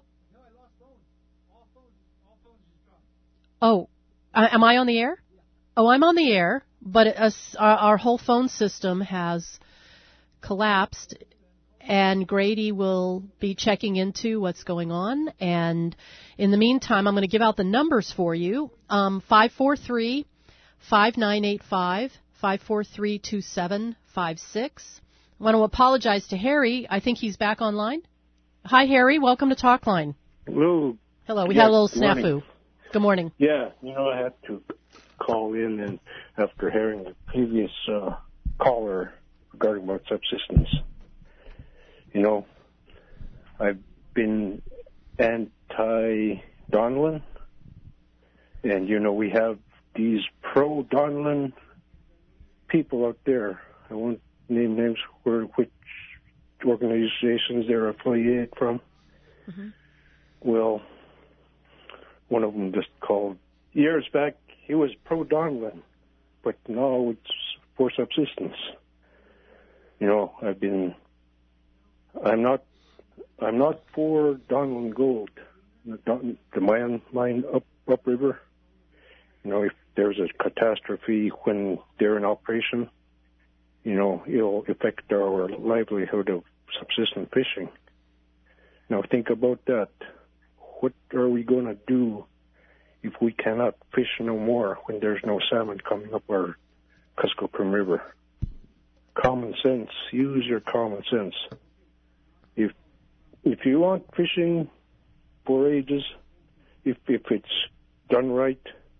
Speaker 3: Oh, uh, am I on the air? Oh, I'm on the air, but it, uh, our, our whole phone system has collapsed, and Grady will be checking into what's going on. And in the meantime, I'm going to give out the numbers for you. Um, five four three, five nine eight five, five four three, two seven five six. I want to apologize to Harry. I think he's back online. Hi, Harry. Welcome to Talkline.
Speaker 16: Hello.
Speaker 3: Hello. We
Speaker 16: yeah,
Speaker 3: had a little
Speaker 16: good
Speaker 3: snafu.
Speaker 16: Morning.
Speaker 3: Good morning.
Speaker 16: Yeah, you know, I had to call in and after hearing the previous uh, caller regarding about subsistence. You know, I've been anti-Donlan, and, you know, we have these pro-Donlan people out there, I won't name names where which organizations they're affiliated from.
Speaker 3: Mm-hmm.
Speaker 16: Well, one of them just called. Years back, he was pro-Donlan, but now it's for subsistence. You know, I've been. I'm not. I'm not for Donlan Gold, the, Don, the mine mine up upriver. You know, if there's a catastrophe when they're in operation, you know, it'll affect our livelihood of subsistence fishing. Now think about that. What are we going to do if we cannot fish no more when there's no salmon coming up our Kuskokwim River? Common sense. Use your common sense. If if you want fishing for ages, if if it's done right,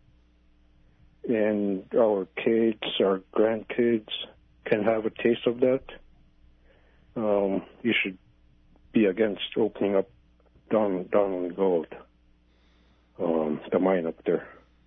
Speaker 16: and our kids, our grandkids can have a taste of that, um, you should be against opening up Don Donlan Gold, um, the mine up there.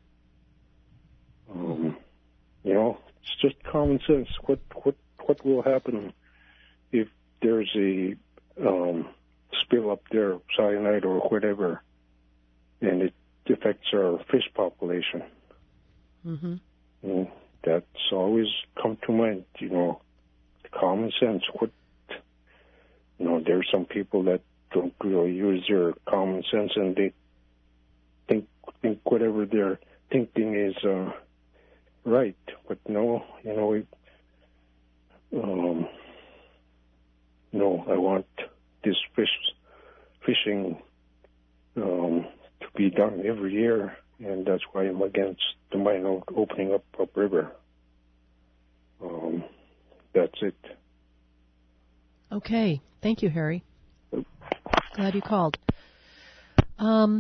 Speaker 16: Um, you know, it's just common sense. What what what will happen if there's a um, spill up there, cyanide or whatever, and it affects our fish population?
Speaker 3: Mm-hmm.
Speaker 16: You know, that's always come to mind. You know, common sense. What you know, there's some people that don't really use their common sense, and they think think whatever they're thinking is uh, right. But no, you know, we, um, no, I want this fish fishing um, to be done every year, and that's why I'm against the mine opening up upriver. Um, that's it.
Speaker 3: Okay. Thank you, Harry. Glad you called. Um,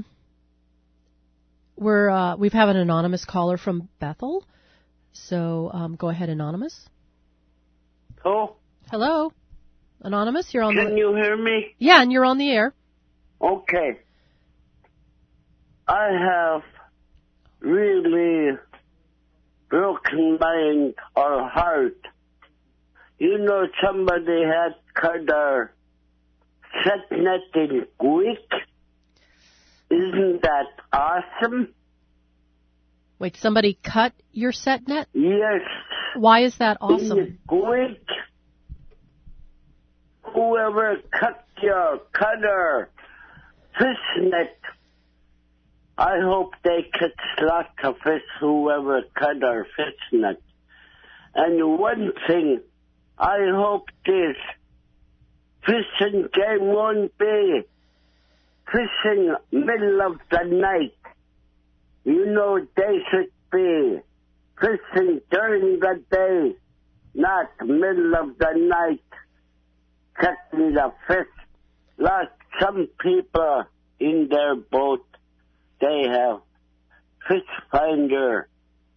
Speaker 3: we're uh, we've have an anonymous caller from Bethel, so um, go ahead, anonymous.
Speaker 17: Hello.
Speaker 3: Hello, anonymous. You're on.
Speaker 17: Can
Speaker 3: the...
Speaker 17: you hear me?
Speaker 3: Yeah, and you're on the air.
Speaker 17: Okay. I have really broken mind or heart. You know, somebody had cut our set net in Greek. Isn't that awesome?
Speaker 3: Wait, somebody cut your set net?
Speaker 17: Yes.
Speaker 3: Why is that awesome?
Speaker 17: In Greek, whoever cut your cutter fish net, I hope they catch lots of fish, whoever cut our fish net. And one thing, I hope this fishing game won't be fishing middle of the night. You know, they should be fishing during the day, not middle of the night, catching the fish. Like some people in their boat, they have fish finder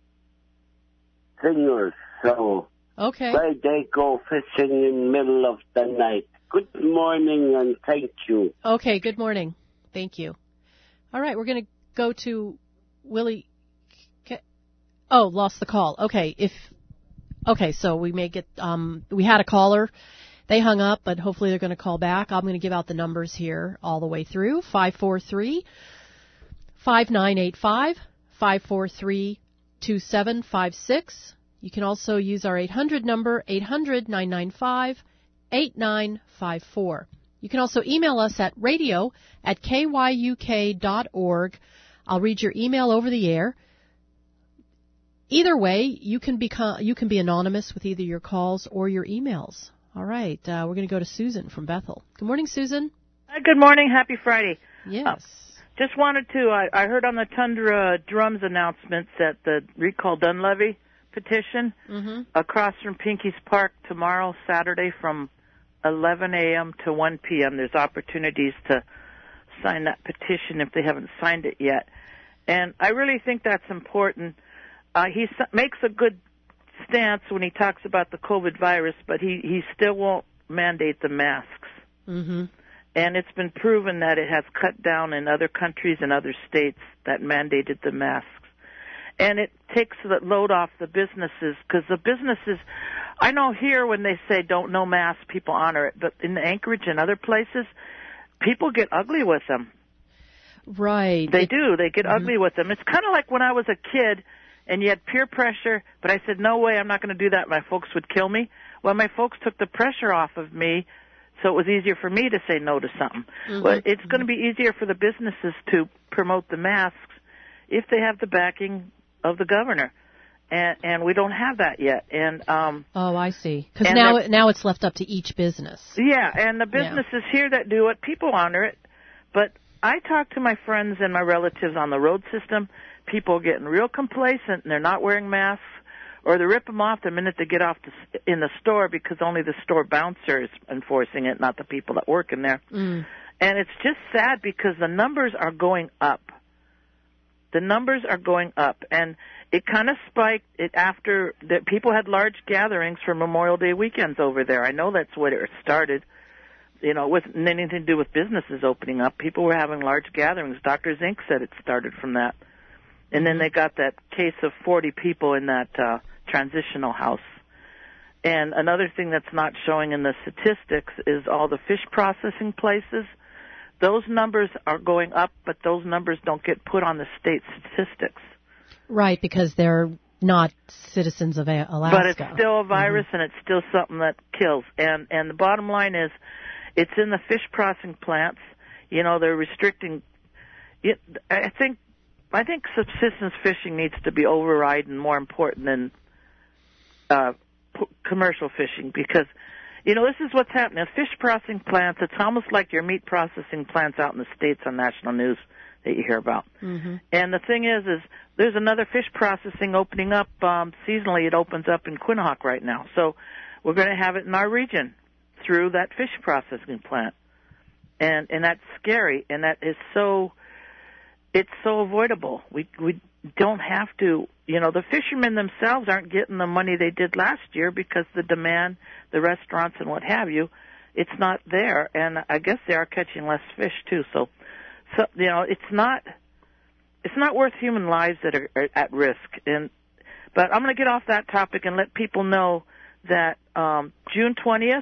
Speaker 17: fingers, so
Speaker 3: okay.
Speaker 17: why they go fishing in the middle of the night. Good morning and thank you.
Speaker 3: Okay, good morning. Thank you. All right, we're going to go to Willie. Oh, lost the call. Okay, if okay, so we may get um we had a caller. They hung up, but hopefully they're going to call back. I'm going to give out the numbers here all the way through. five four three, five nine eight five, five four three, two seven five six. You can also use our eight hundred number, eight hundred, nine nine five, eight nine five four. You can also email us at radio at k y u k dot org. I'll read your email over the air. Either way, you can become you can be anonymous with either your calls or your emails. All right, uh, we're going to go to Susan from Bethel. Good morning, Susan.
Speaker 18: Uh, good morning. Happy Friday.
Speaker 3: Yes.
Speaker 18: Uh, just wanted to, I, I heard on the Tundra Drums announcements that the Recall Dunlevy petition
Speaker 3: mm-hmm.
Speaker 18: across from Pinky's Park tomorrow, Saturday, from eleven a.m. to one p.m. There's opportunities to sign that petition if they haven't signed it yet. And I really think that's important. Uh, he s- makes a good stance when he talks about the COVID virus, but he, he still won't mandate the masks.
Speaker 3: Mm-hmm.
Speaker 18: And it's been proven that it has cut down in other countries and other states that mandated the masks. and it takes the load off the businesses, because the businesses, I know here when they say don't no mask, people honor it, but in Anchorage and other places, people get ugly with them.
Speaker 3: Right.
Speaker 18: They
Speaker 3: it,
Speaker 18: do. They get
Speaker 3: mm-hmm.
Speaker 18: ugly with them. It's kind of like when I was a kid and you had peer pressure, but I said, no way, I'm not going to do that. My folks would kill me. Well, my folks took the pressure off of me, so it was easier for me to say no to something. Mm-hmm. Well, it's going to be easier for the businesses to promote the masks if they have the backing of the governor. And, and we don't have that yet. And um,
Speaker 3: oh, I see. Because now, it, now it's left up to each business.
Speaker 18: Yeah, and the businesses yeah. here that do it, people honor it. But I talk to my friends and my relatives on the road system. People are getting real complacent, and they're not wearing masks, or they rip them off the minute they get off the, in the store, because only the store bouncer is enforcing it, not the people that work in there.
Speaker 3: Mm.
Speaker 18: And it's just sad because the numbers are going up. The numbers are going up, and it kind of spiked it after that people had large gatherings for Memorial Day weekends over there. I know that's where it started. You know, it wasn't anything to do with businesses opening up. People were having large gatherings. Doctor Zink said it started from that. And then they got that case of forty people in that uh, transitional house. And another thing that's not showing in the statistics is all the fish processing places. Those numbers are going up, but those numbers don't get put on the state statistics.
Speaker 3: Right, because they're not citizens of Alaska.
Speaker 18: But it's still a virus, mm-hmm. and it's still something that kills. And and the bottom line is, it's in the fish processing plants. You know, they're restricting. It, I think I think subsistence fishing needs to be overridden more important than uh, p- commercial fishing, because, you know, this is what's happening. Fish processing plants, it's almost like your meat processing plants out in the States on national news that you hear about.
Speaker 3: Mm-hmm.
Speaker 18: And the thing is, is there's another fish processing opening up um, seasonally. It opens up in Quinhagak right now. So we're going to have it in our region through that fish processing plant. And and that's scary, and that is so, it's so avoidable. We we don't have to, you know, the fishermen themselves aren't getting the money they did last year because the demand, the restaurants and what have you, it's not there. And I guess they are catching less fish too. So, so you know, it's not, it's not worth human lives that are, are at risk. And but I'm going to get off that topic and let people know that um, June twentieth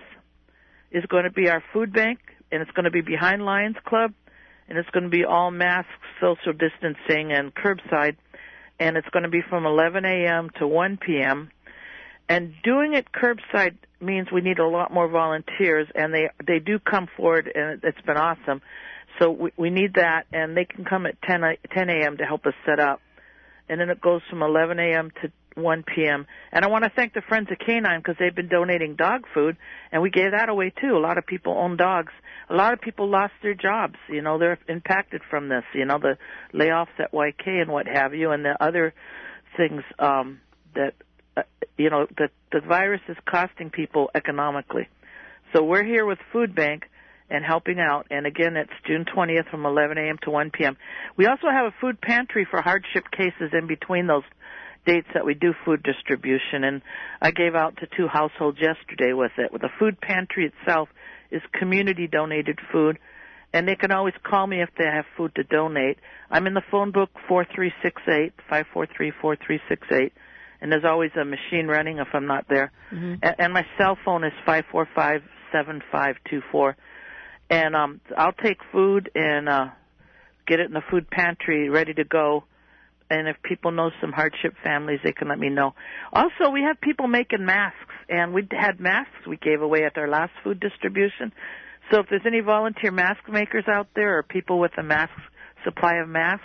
Speaker 18: is going to be our food bank, and it's going to be behind Lions Club, and it's going to be all masks, social distancing, and curbside, and it's going to be from eleven a.m. to one p.m. And doing it curbside means we need a lot more volunteers, and they they do come forward, and it's been awesome. So we, we need that, and they can come at ten a.m. to help us set up, and then it goes from eleven a.m. to one p.m. And I want to thank the Friends of Canine, because they've been donating dog food, and we gave that away too. A lot of people own dogs. A lot of people lost their jobs. You know, they're impacted from this, you know, the layoffs at Y K and what have you, and the other things um, that, uh, you know, that the virus is costing people economically. So we're here with Food Bank and helping out. And again, it's June twentieth from eleven a.m. to one p.m. We also have a food pantry for hardship cases in between those dates that we do food distribution, and I gave out to two households yesterday with it. With the food pantry itself is community donated food, and they can always call me if they have food to donate. I'm in the phone book four three six eight, five four three, four three six eight, and there's always a machine running if I'm not there. Mm-hmm. And, and my cell phone is five four five, seven five two four. And um, I'll take food and uh, get it in the food pantry ready to go. And if people know some hardship families, they can let me know. Also, we have people making masks, and we had masks we gave away at our last food distribution. So if there's any volunteer mask makers out there or people with a mask supply of masks,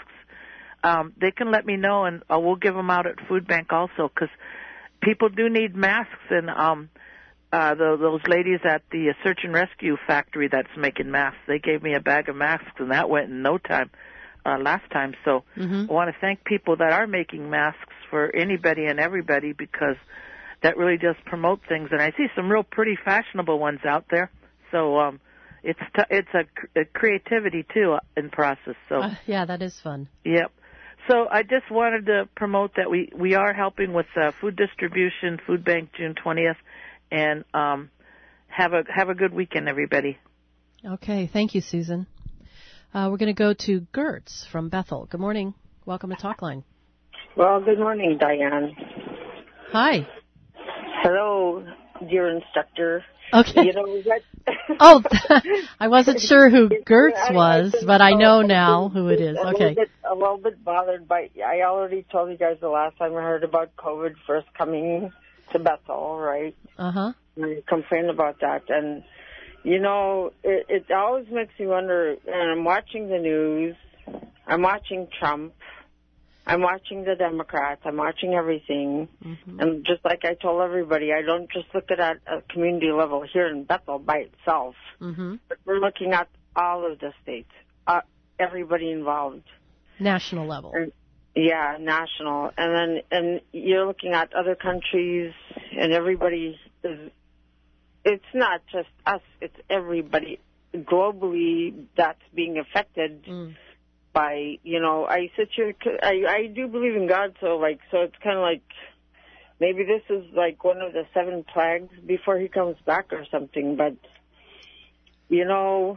Speaker 18: um, they can let me know, and uh, we'll give them out at Food Bank also, because people do need masks. And um, uh, the, those ladies at the search and rescue factory that's making masks, they gave me a bag of masks, and that went in no time. Uh, last time, so mm-hmm. I want to thank people that are making masks for anybody and everybody, because that really does promote things. And I see some real pretty fashionable ones out there. So um, it's t- it's a, a creativity too in process. So
Speaker 3: uh, yeah, that is fun.
Speaker 18: Yep. So I just wanted to promote that we we are helping with uh, food distribution, Food Bank, June twentieth, and um, have a have a good weekend, everybody.
Speaker 3: Okay, thank you, Susan. Uh, we're going to go to Gertz from Bethel. Good morning. Welcome to Talkline.
Speaker 19: Well, good morning, Diane.
Speaker 3: Hi.
Speaker 19: Hello, dear instructor.
Speaker 3: Okay.
Speaker 19: You know, we got
Speaker 3: Oh, I wasn't sure who Gertz was, but I know now who it is.
Speaker 19: A
Speaker 3: Okay.
Speaker 19: little bit, a little bit bothered by. I already told you guys the last time I heard about COVID first coming to Bethel, right?
Speaker 3: Uh huh.
Speaker 19: We complained about that, and you know, it, it always makes me wonder. And I'm watching the news. I'm watching Trump. I'm watching the Democrats. I'm watching everything.
Speaker 3: Mm-hmm.
Speaker 19: And just like I told everybody, I don't just look at it at a community level here in Bethel by itself.
Speaker 3: Mm-hmm.
Speaker 19: But we're looking at all of the states, uh, everybody involved.
Speaker 3: National level.
Speaker 19: And, yeah, national. And then and you're looking at other countries, and everybody is, it's not just us, it's everybody globally that's being affected.
Speaker 3: Mm.
Speaker 19: By, you know, I sit here, I, I do believe in God, so like, so it's kind of like, maybe this is like one of the seven plagues before he comes back or something, but, you know,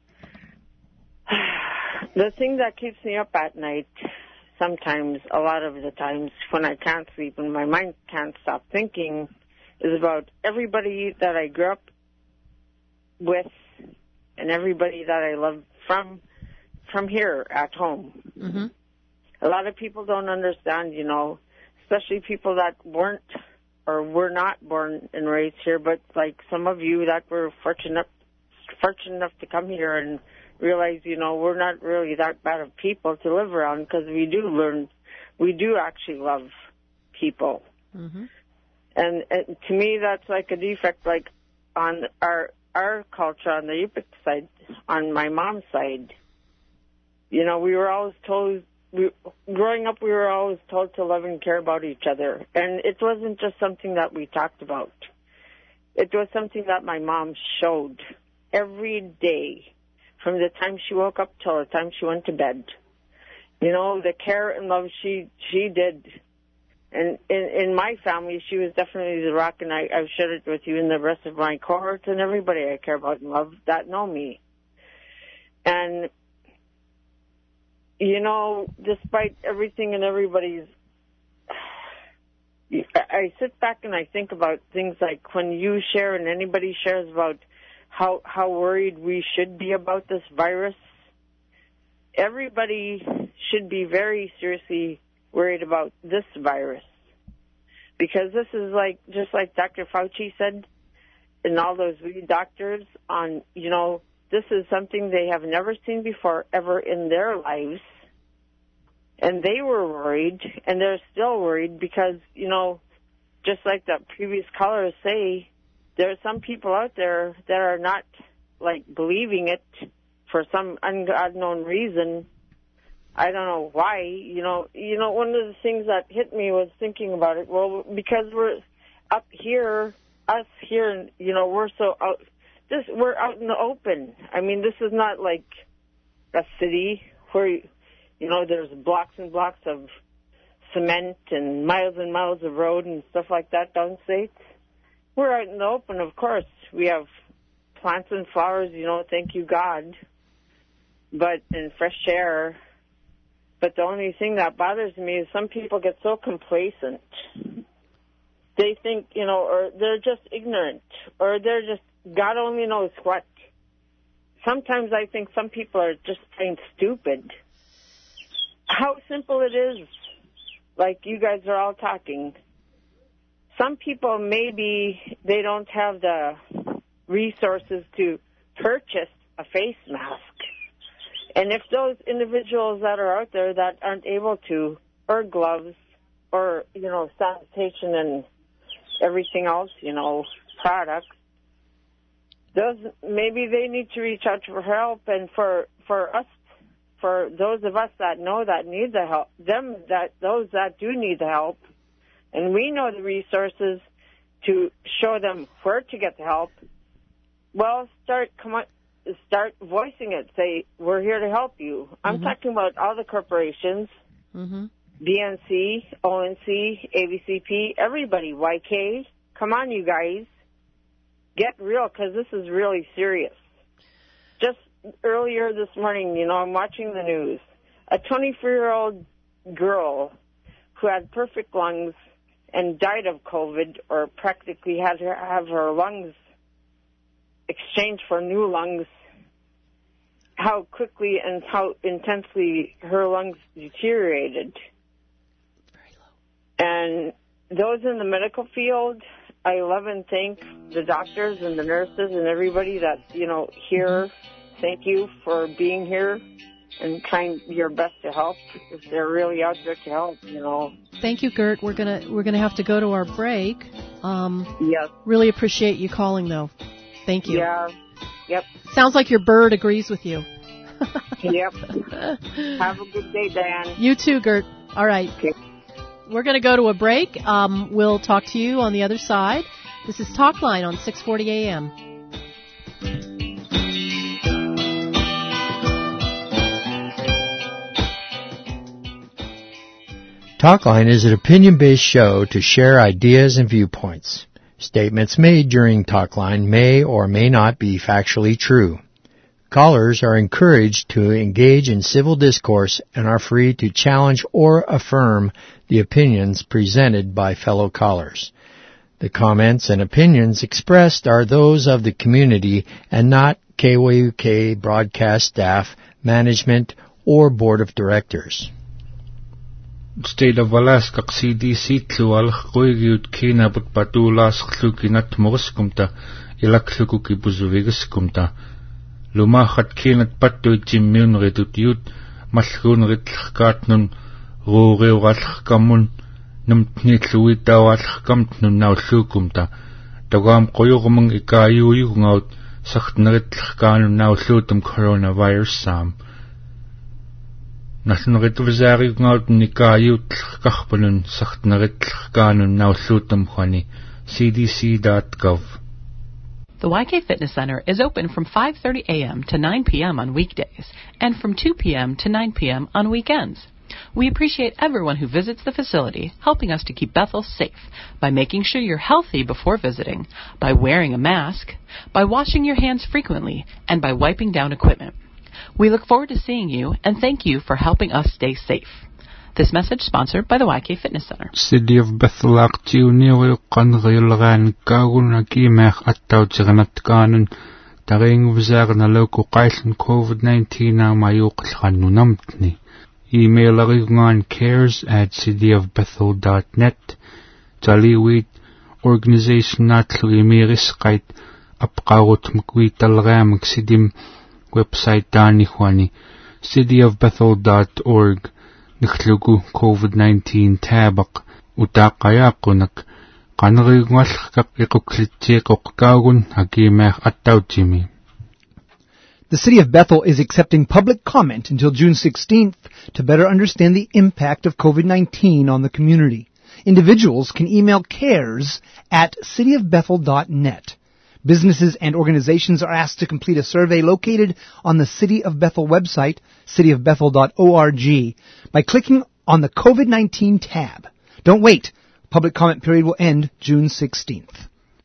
Speaker 19: the thing that keeps me up at night, sometimes, a lot of the times, when I can't sleep and my mind can't stop thinking, is about everybody that I grew up with and everybody that I love from from here at home.
Speaker 3: Mm-hmm.
Speaker 19: A lot of people don't understand, you know, especially people that weren't or were not born and raised here, but like some of you that were fortunate fortunate enough to come here and realize, you know, we're not really that bad of people to live around because we do learn, we do actually love people.
Speaker 3: Mm-hmm.
Speaker 19: And, and to me, that's like a defect, like on our our culture on the Yupik side, on my mom's side. You know, we were always told, we, growing up, we were always told to love and care about each other. And it wasn't just something that we talked about. It was something that my mom showed every day from the time she woke up till the time she went to bed. You know, the care and love she she did. And in, in my family, she was definitely the rock, and I, I've shared it with you and the rest of my cohorts and everybody I care about and love that know me. And you know, despite everything and everybody's, I sit back and I think about things like when you share and anybody shares about how how worried we should be about this virus. Everybody should be very seriously worried about this virus, because this is like, just like Doctor Fauci said, and all those lead doctors on, you know, this is something they have never seen before ever in their lives. And they were worried, and they're still worried because, you know, just like the previous callers say, there are some people out there that are not, like, believing it for some un- unknown reason. I don't know why. You know, you know, one of the things that hit me was thinking about it. Well, because we're up here, us here, you know, we're so out. This we're out in the open. I mean, this is not like a city where, you know, there's blocks and blocks of cement and miles and miles of road and stuff like that downstate. We're out in the open, of course. We have plants and flowers, you know, thank you, God, but and fresh air. But the only thing that bothers me is some people get so complacent. They think, you know, or they're just ignorant, or they're just, God only knows what. Sometimes I think some people are just plain stupid. How simple it is, like you guys are all talking. Some people, maybe they don't have the resources to purchase a face mask. And if those individuals that are out there that aren't able to, or gloves, or, you know, sanitation and everything else, you know, products, those, maybe they need to reach out for help. And for, for us, for those of us that know that need the help, them that, those that do need the help, and we know the resources to show them where to get the help, well, start, come on, start voicing it. Say, we're here to help you. I'm mm-hmm. talking about all the corporations,
Speaker 3: mm-hmm.
Speaker 19: B N C, O N C, A B C P, everybody, Y K. Come on, you guys. Get real, because this is really serious. Just earlier this morning, you know, I'm watching the news. A twenty-four-year-old girl who had perfect lungs and died of COVID, or practically had to have her lungs exchanged for new lungs, how quickly and how intensely her lungs deteriorated. And those in the medical field, I love and thank the doctors and the nurses and everybody that's, you know, here. Thank you for being here and trying your best to help if they're really out there to help, you know.
Speaker 3: Thank you, Gert. We're gonna we're gonna have to go to our break. Um,
Speaker 19: yes.
Speaker 3: Really appreciate you calling, though. Thank you.
Speaker 19: Yeah. Yep.
Speaker 3: Sounds like your bird agrees with you.
Speaker 19: Yep. Have a good day, Dan.
Speaker 3: You too, Gert. All right.
Speaker 19: Okay.
Speaker 3: We're going to go to a break. Um, we'll talk to you on the other side. This is Talkline on six forty A M.
Speaker 1: Talkline is an opinion-based show to share ideas and viewpoints. Statements made during Talkline may or may not be factually true. Callers are encouraged to engage in civil discourse and are free to challenge or affirm the opinions presented by fellow callers. The comments and opinions expressed are those of the community and not K W U K broadcast staff, management, or board of directors.
Speaker 12: State of Alaska C D C tlual qoygiut kinabut patulas khlukinat morskumta ilakluku kibuzuvigaskumta lumachat kinat patu jimmun redutut malgun ritlkatnun ruureugalkamun numtnitluitawalkamtnun naullukumta tagam qoyugumung ikayuyugungaut sachtneritlkanun naullutum coronavirus sam Nahlneritvizarigungaut nikayut kahpunun sachtneritlkanun naullutum khwani c d c dot gov.
Speaker 20: The Y K Fitness Center is open from five thirty a m to nine p m on weekdays and from two p m to nine p m on weekends. We appreciate everyone who visits the facility, helping us to keep Bethel safe by making sure you're healthy before visiting, by wearing a mask, by washing your hands frequently, and by wiping down equipment. We look forward to seeing you and thank you for helping us stay safe. This message sponsored by the Y K Fitness Center.
Speaker 12: City of Bethel actiuni qanrilgan kagun akimach attautsiganat kanun taring vizarna loko qailn COVID nineteen na mayuqlqannunamtni. Email arigungan cares at cityofbethel dot net. Taliwit organization natlu imiris qait apqarut mkwitalgamik sidim website dani khwani cityofbethel dot org. Nikhlugu COVID nineteen tabak utaqayaqunak qanrigualqaq iquklittiqoqqaagun hakimach attautimi.
Speaker 13: The City of Bethel is accepting public comment until June sixteenth to better understand the impact of COVID nineteen on the community. Individuals can email cares at cityofbethel dot net. Businesses and organizations are asked to complete a survey located on the City of Bethel website, cityofbethel dot org, by clicking on the COVID nineteen tab. Don't wait. Public comment period will end June sixteenth.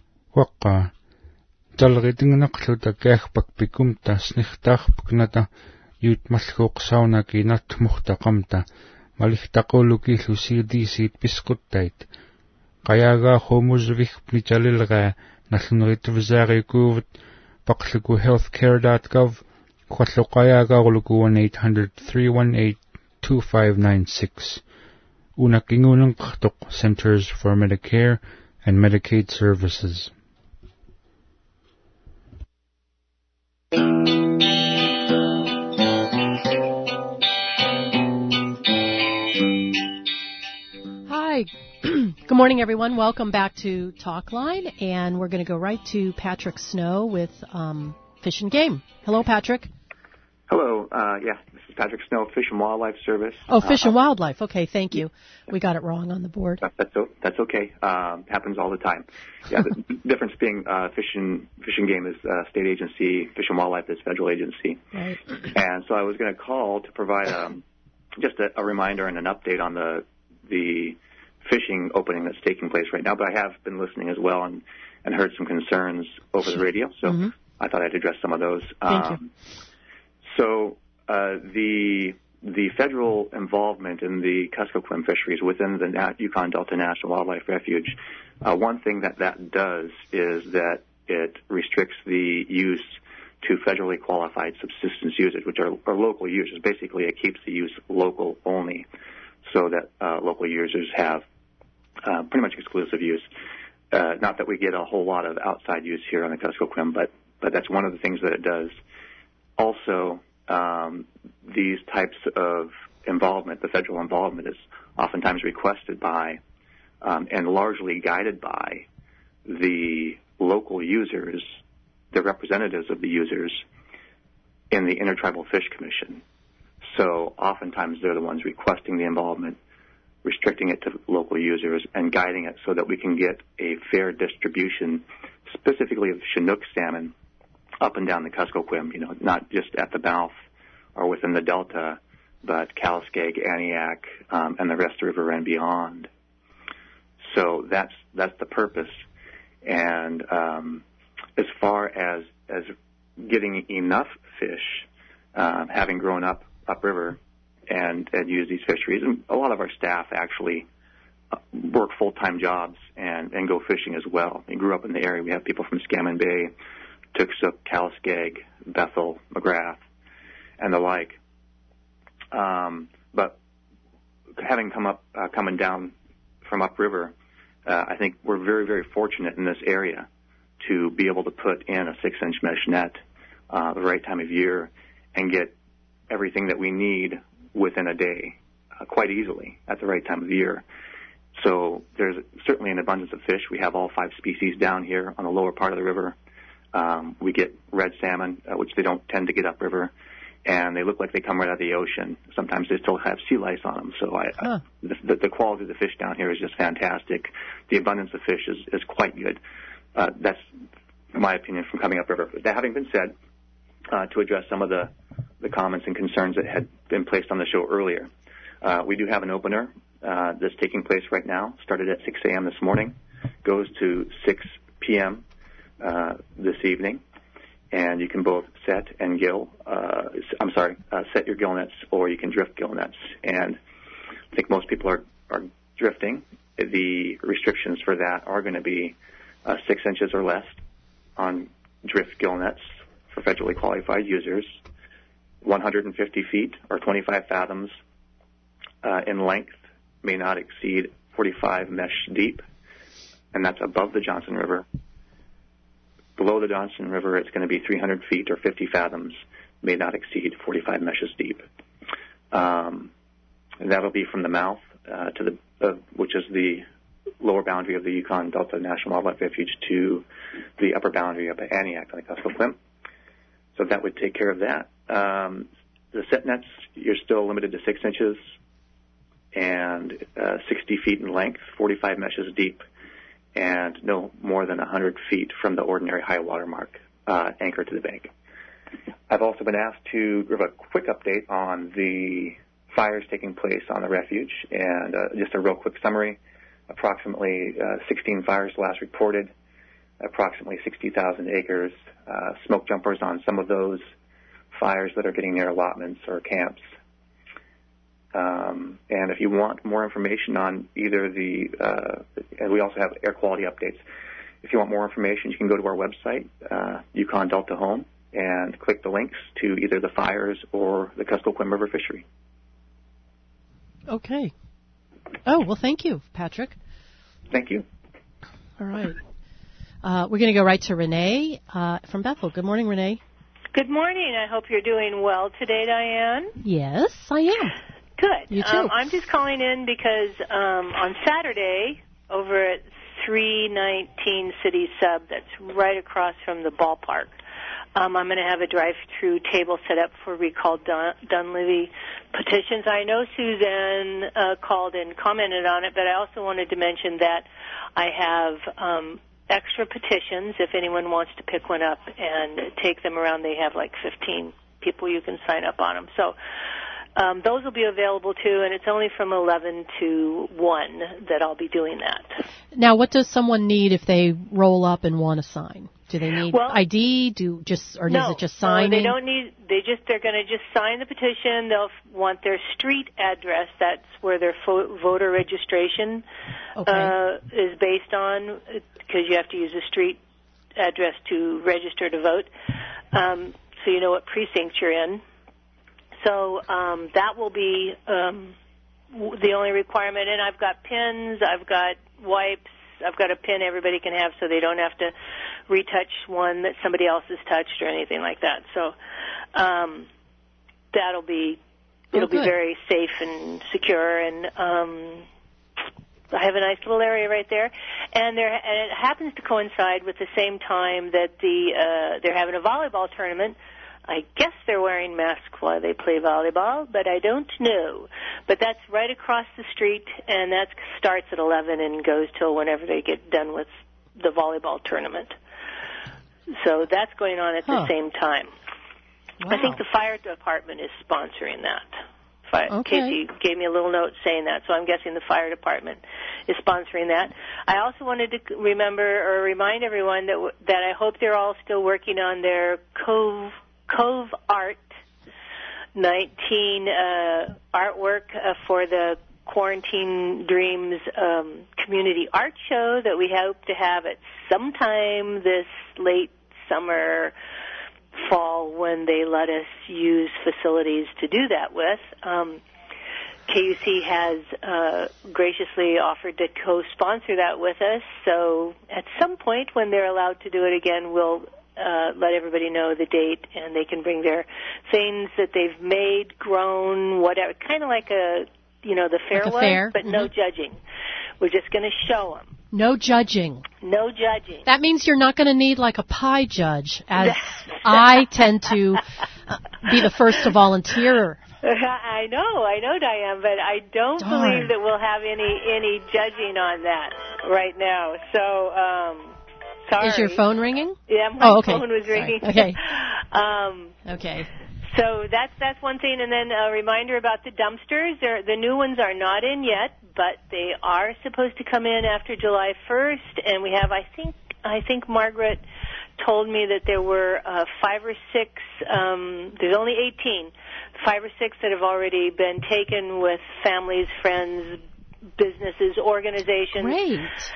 Speaker 12: Waqqa talritingnaqluta kaahpakpikumta snikhtaarpuknata yuutmallhuuqsaunaki natmuhtaqamta malihtaqulukilu C D C pisquttait qayaga homusvihpnichalilga nalneritvizarikuvat paqluku healthcare dot gov qalluqayaagaarluku one eight hundred three one eight two five nine six unakingunanqartoq Centers for Medicare and Medicaid Services.
Speaker 3: Hi. Good morning, everyone. Welcome back to Talkline, and we're going to go right to Patrick Snow with um, Fish and Game. Hello, Patrick.
Speaker 21: Hello. Uh, yeah, this is Patrick Snow, Fish and Wildlife Service.
Speaker 3: Oh, Fish
Speaker 21: uh,
Speaker 3: and Wildlife. Okay, thank you. We got it wrong on the board.
Speaker 21: That's that's okay. Um, happens all the time. Yeah, the difference being uh, Fish and Fish and Game is uh, state agency, Fish and Wildlife is federal agency.
Speaker 3: Right.
Speaker 21: And so I was going to call to provide um, just a, a reminder and an update on the the fishing opening that's taking place right now. But I have been listening as well and, and heard some concerns over the radio, so mm-hmm. I thought I'd address some of those.
Speaker 3: Thank
Speaker 21: um,
Speaker 3: you.
Speaker 21: So uh, the the federal involvement in the Kuskokwim fisheries within the Nat- Yukon Delta National Wildlife Refuge, uh, one thing that that does is that it restricts the use to federally qualified subsistence users, which are, are local users. Basically, it keeps the use local only, so that uh, local users have uh, pretty much exclusive use. Uh, not that we get a whole lot of outside use here on the Kuskokwim, but but that's one of the things that it does. Also, um, these types of involvement, the federal involvement, is oftentimes requested by um, and largely guided by the local users, the representatives of the users in the Intertribal Fish Commission. So oftentimes they're the ones requesting the involvement, restricting it to local users, and guiding it so that we can get a fair distribution, specifically of Chinook salmon, up and down the Kuskokwim, you know, not just at the mouth or within the delta, but Kaliskeg, Aniak, um, and the rest of the river and beyond. So that's that's the purpose. And um, as far as as getting enough fish, uh, having grown up upriver and and use these fisheries, and a lot of our staff actually work full-time jobs and, and go fishing as well. We grew up in the area. We have people from Scammon Bay, Tuksuk, Kaliskeg, Bethel, McGrath, and the like. Um, but having come up, uh, coming down from upriver, uh, I think we're very, very fortunate in this area to be able to put in a six-inch mesh net uh, the right time of year and get everything that we need within a day uh, quite easily at the right time of year. So there's certainly an abundance of fish. We have all five species down here on the lower part of the river. Um, we get red salmon, uh, which they don't tend to get upriver, and they look like they come right out of the ocean. Sometimes they still have sea lice on them. So I, huh. I, the, the quality of the fish down here is just fantastic. The abundance of fish is, is quite good. Uh, that's my opinion from coming upriver. That having been said, uh, to address some of the, the comments and concerns that had been placed on the show earlier, uh, we do have an opener uh, that's taking place right now. Started at six a.m. this morning, goes to six p.m. Uh, this evening, and you can both set and gill, uh, I'm sorry, uh, set your gill nets, or you can drift gill nets. And I think most people are, are drifting. The restrictions for that are going to be uh, six inches or less on drift gill nets for federally qualified users, one hundred fifty feet or twenty-five fathoms uh, in length, may not exceed forty-five mesh deep, and that's above the Johnson River. Below the Johnson River, it's going to be three hundred feet or fifty fathoms, may not exceed forty-five meshes deep. Um, and that'll be from the mouth uh, to the, uh, which is the lower boundary of the Yukon Delta National Wildlife Refuge, to the upper boundary of Aniak on the Kuskokwim. So that would take care of that. Um, the set nets, you're still limited to six inches and uh, sixty feet in length, forty-five meshes deep, and no more than one hundred feet from the ordinary high water mark, uh, anchored to the bank. I've also been asked to give a quick update on the fires taking place on the refuge, and uh, just a real quick summary. Approximately uh, sixteen fires last reported, approximately sixty thousand acres, uh, smoke jumpers on some of those fires that are getting near allotments or camps. Um, and if you want more information on either the, uh, and we also have air quality updates. If you want more information, you can go to our website, uh, Yukon Delta Home, and click the links to either the fires or the Kuskokwim River fishery.
Speaker 3: Okay. Oh, well, thank you, Patrick.
Speaker 21: Thank you.
Speaker 3: All right. Uh, we're going to go right to Renee uh, from Bethel. Good morning, Renee.
Speaker 2: Good morning. I hope you're doing well today, Diane.
Speaker 3: Yes, I am.
Speaker 2: Good.
Speaker 3: You too.
Speaker 2: Um, I'm just calling in because um, on Saturday over at three nineteen City Sub, that's right across from the ballpark, um, I'm going to have a drive-through table set up for recall Dun- Dunleavy petitions. I know Suzanne uh, called and commented on it, but I also wanted to mention that I have um, extra petitions if anyone wants to pick one up and take them around. They have like fifteen people you can sign up on them. So Um, those will be available, too, and it's only from eleven to one that I'll be doing that.
Speaker 3: Now, what does someone need if they roll up and want to sign? Do they need
Speaker 2: Well,
Speaker 3: I D? Do just or
Speaker 2: no,
Speaker 3: is it just
Speaker 2: no,
Speaker 3: signing?
Speaker 2: they don't need. They just they're going to just sign the petition. They'll f- want their street address. That's where their fo- voter registration
Speaker 3: Okay.
Speaker 2: uh, is based on, because you have to use a street address to register to vote. Um, so you know what precinct you're in. So um, that will be um, w- the only requirement. And I've got pins. I've got wipes. I've got a pin everybody can have, so they don't have to retouch one that somebody else has touched or anything like that. So um, that'll be it'll
Speaker 3: Oh,
Speaker 2: be
Speaker 3: good.
Speaker 2: very safe and secure. And um, I have a nice little area right there, and there and it happens to coincide with the same time that the uh, they're having a volleyball tournament. I guess they're wearing masks while they play volleyball, but I don't know. But that's right across the street, and that starts at eleven and goes till whenever they get done with the volleyball tournament. So that's going on at
Speaker 3: Huh.
Speaker 2: the same time.
Speaker 3: Wow.
Speaker 2: I think the fire department is sponsoring that. Fi-
Speaker 3: Okay.
Speaker 2: Casey gave me a little note saying that, so I'm guessing the fire department is sponsoring that. I also wanted to remember or remind everyone that w- that I hope they're all still working on their Cove Cove Art nineteen uh, artwork uh, for the Quarantine Dreams um, community art show that we hope to have at some time this late summer, fall, when they let us use facilities to do that with. Um, K U C has uh, graciously offered to co-sponsor that with us, so at some point when they're allowed to do it again, we'll uh, let everybody know the date, and they can bring their things that they've made, grown, whatever, kind of like a, you know, the fair
Speaker 3: Like a
Speaker 2: was,
Speaker 3: fair?
Speaker 2: but no
Speaker 3: Mhm.
Speaker 2: judging. We're just going to show them.
Speaker 3: No judging.
Speaker 2: No judging.
Speaker 3: That means you're not going to need like a pie judge, as I tend to be the first to volunteer.
Speaker 2: I know, I know, Diane, but I don't
Speaker 3: Darn.
Speaker 2: believe that we'll have any any judging on that right now. So, um, sorry.
Speaker 3: Is your phone ringing?
Speaker 2: Yeah, my
Speaker 3: Oh, okay.
Speaker 2: phone was
Speaker 3: Sorry.
Speaker 2: ringing.
Speaker 3: Okay.
Speaker 2: um,
Speaker 3: Okay.
Speaker 2: So that's that's one thing, and then a reminder about the dumpsters. They're, the new ones are not in yet, but they are supposed to come in after July first. And we have, I think, I think Margaret told me that there were uh, five or six. Um, there's only eighteen, five or six that have already been taken with families, friends, businesses, organizations.
Speaker 3: Great.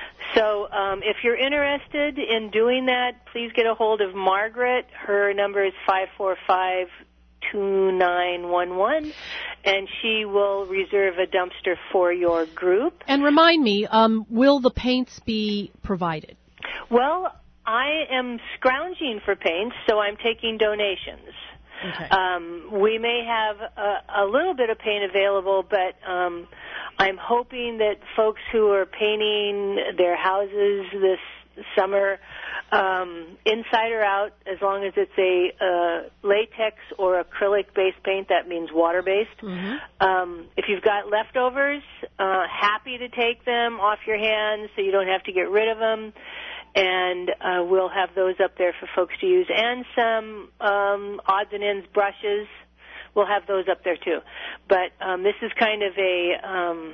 Speaker 2: So um, if you're interested in doing that, please get a hold of Margaret. Her number is five four five, two nine one one, and she will reserve a dumpster for your group.
Speaker 3: And remind me, um, will the paints be provided?
Speaker 2: Well, I am scrounging for paints, so I'm taking donations.
Speaker 3: Okay.
Speaker 2: Um, we may have a, a little bit of paint available, but um, I'm hoping that folks who are painting their houses this summer, um, inside or out, as long as it's a uh, latex or acrylic-based paint, that means water-based.
Speaker 3: Mm-hmm.
Speaker 2: Um, if you've got leftovers, uh, happy to take them off your hands so you don't have to get rid of them. And uh, we'll have those up there for folks to use. And some um, odds and ends brushes. We'll have those up there, too. But um, this is kind of a um,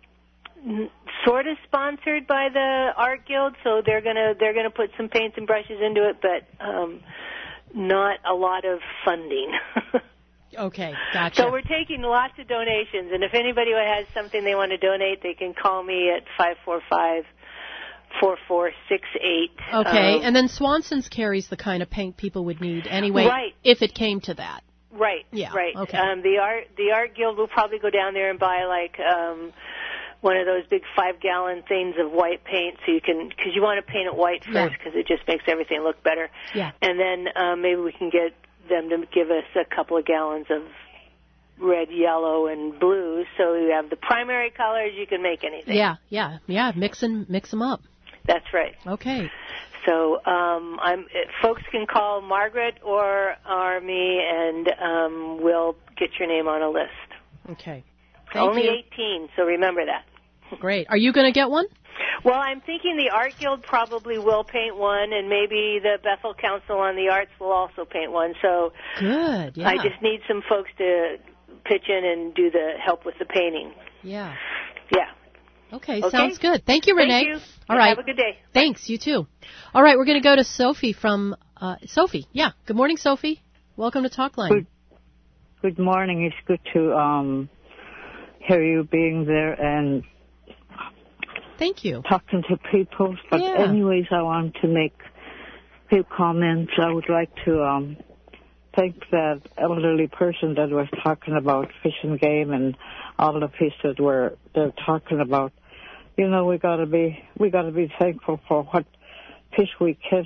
Speaker 2: n- sort of sponsored by the Art Guild, so they're going to they're gonna put some paints and brushes into it, but um, not a lot of funding.
Speaker 3: Okay, gotcha.
Speaker 2: So we're taking lots of donations, and if anybody has something they want to donate, they can call me at five four five, four four six eight.
Speaker 3: Okay,
Speaker 2: Um,
Speaker 3: and then Swanson's carries the kind of paint people would need anyway,
Speaker 2: Right.
Speaker 3: if it came to that.
Speaker 2: Right.
Speaker 3: Yeah,
Speaker 2: Right.
Speaker 3: okay.
Speaker 2: Um, the art the art guild will probably go down there and buy like um, one of those big five gallon things of white paint, so you can because you want to paint it white
Speaker 3: Yeah.
Speaker 2: first because it just makes everything look better.
Speaker 3: Yeah.
Speaker 2: And then um, maybe we can get them to give us a couple of gallons of red, yellow, and blue, so you have the primary colors. You can make anything.
Speaker 3: Yeah, yeah, yeah. Mix and mix them up.
Speaker 2: That's right.
Speaker 3: Okay.
Speaker 2: So um, I'm, folks can call Margaret or, or me, and um, we'll get your name on a list.
Speaker 3: Okay. Thank
Speaker 2: Only
Speaker 3: you.
Speaker 2: eighteen, so remember that.
Speaker 3: Great. Are you going to get one?
Speaker 2: Well, I'm thinking the Art Guild probably will paint one, and maybe the Bethel Council on the Arts will also paint one. So
Speaker 3: Good. Yeah.
Speaker 2: I just need some folks to pitch in and do the help with the painting.
Speaker 3: Yeah.
Speaker 2: Yeah.
Speaker 3: Okay,
Speaker 2: Okay?
Speaker 3: sounds good. Thank you, Renee.
Speaker 2: Thank you.
Speaker 3: All right.
Speaker 2: Have a good day.
Speaker 3: Thanks. You too. All right, we're going to go to Sophie from uh, Sophie. Yeah. Good morning, Sophie. Welcome to Talkline.
Speaker 4: Good, good morning. It's good to um, hear you being there and
Speaker 3: thank you
Speaker 4: talking to people. But
Speaker 3: yeah.
Speaker 4: anyways, I want to make a few comments. I would like to um, thank that elderly person that was talking about fish and game and all the fish that were they're talking about. You know, we gotta be we gotta be thankful for what fish we catch.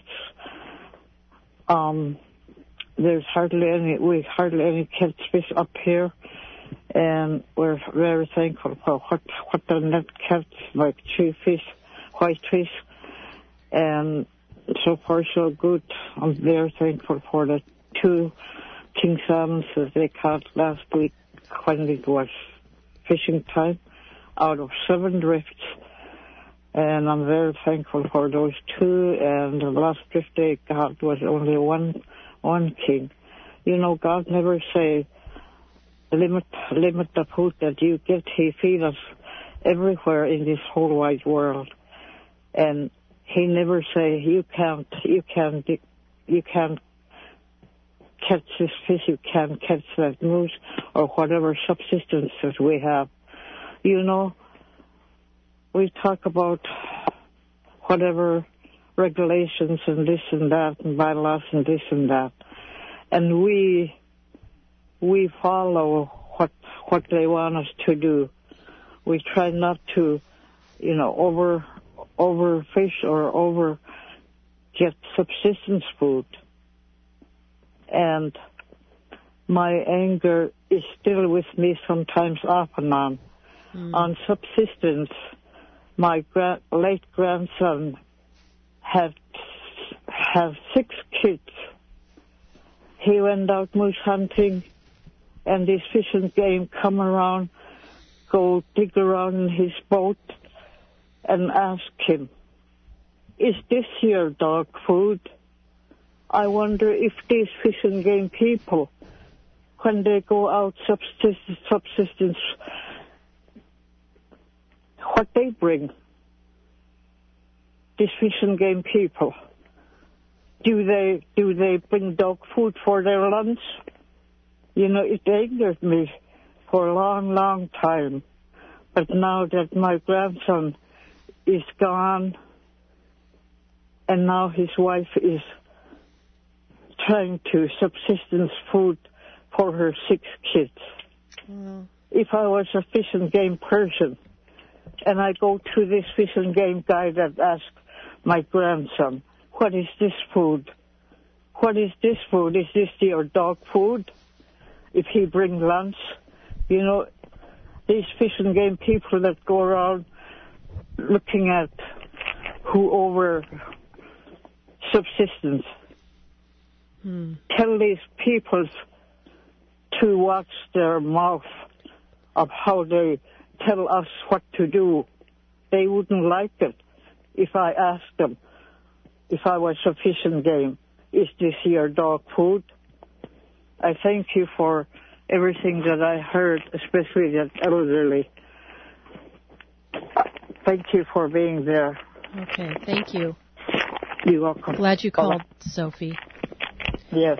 Speaker 4: Um, there's hardly any we hardly any catch fish up here, and we're very thankful for what what the net catch, like tree fish, white fish, and so far so good. I'm very thankful for the two king salmons that they caught last week when it was fishing time out of seven drifts. And I'm very thankful for those two. And the last drift they got was only one one king. You know, God never say limit limit the food that you get. He feeds us everywhere in this whole wide world, and He never say you can't you can't you can't catch this fish, you can't catch that moose or whatever subsistences we have. You know, we talk about whatever regulations and this and that and bylaws and this and that, and we we follow what what they want us to do. We try not to, you know, over overfish or over get subsistence food. And my anger is still with me sometimes off and on. Mm. On subsistence, my gra- late grandson had have six kids. He went out moose hunting, and this fish and game come around, go dig around in his boat, and ask him, "Is this your dog food?" I wonder if these fish and game people, when they go out subsistence, subsistence what they bring, these fish and game people, do they do they bring dog food for their lunch? You know, it angered me for a long, long time. But now that my grandson is gone, and now his wife is trying to subsistence food for her six kids. Mm. If I was a fish and game person, and I go to this fish and game guy that asks my grandson, "What is this food? What is this food? Is this your dog food?" If he brings lunch, you know, these fish and game people that go around looking at who over subsistence, hmm. tell these people to watch their mouth of how they tell us what to do. They wouldn't like it if I asked them, if I was a fish and game, "Is this your dog food?" I thank you for everything that I heard, especially that elderly. Thank you for being there.
Speaker 3: Okay, thank you.
Speaker 4: You're welcome.
Speaker 3: Glad you called, Bye. Sophie.
Speaker 4: Yes.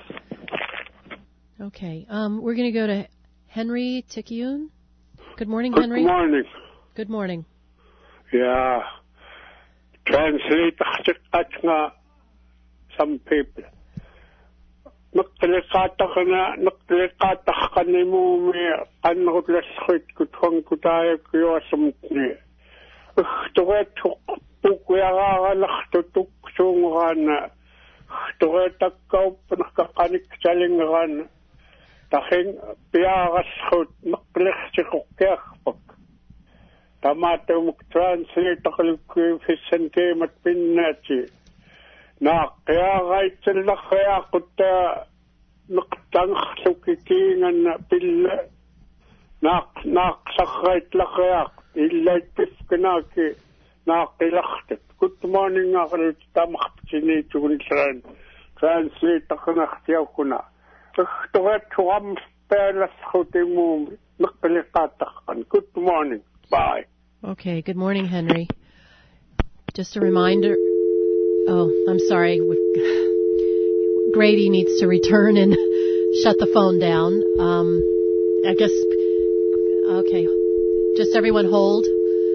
Speaker 3: Okay, um, we're going to go to Henry Tikyun. Good morning,
Speaker 22: Good
Speaker 3: Henry.
Speaker 22: Good morning.
Speaker 3: Good morning.
Speaker 22: Yeah. Translate nga some people. Nagtalikata ka na, nagtalikata ka ni mo may anaglasakit kutwang kutaya kuyo asamtni. Tuwet tukuyakakalak tutuksungan. Tuwet akaw panakakanik salingan. Taking piyakas nagtaliksikukyak. Tamato mag-translate ako yung fish and game at pinnachi. Na kaya kahit sila kaya ko ta nakatangak sa kikingan na pila. Nakasakait la kaya ilay pif kanaki nakilaktit. Good morning ako rin tamak sinito ko nilan. Translate ako nakatiyaw ko na. Tuwet huwam pelas ko ti mo nakilikatak kan. Good morning. Bye.
Speaker 3: Okay, good morning, Henry. Just a reminder. Oh, I'm sorry. Grady needs to return and shut the phone down. Um, I guess, okay. Just everyone hold.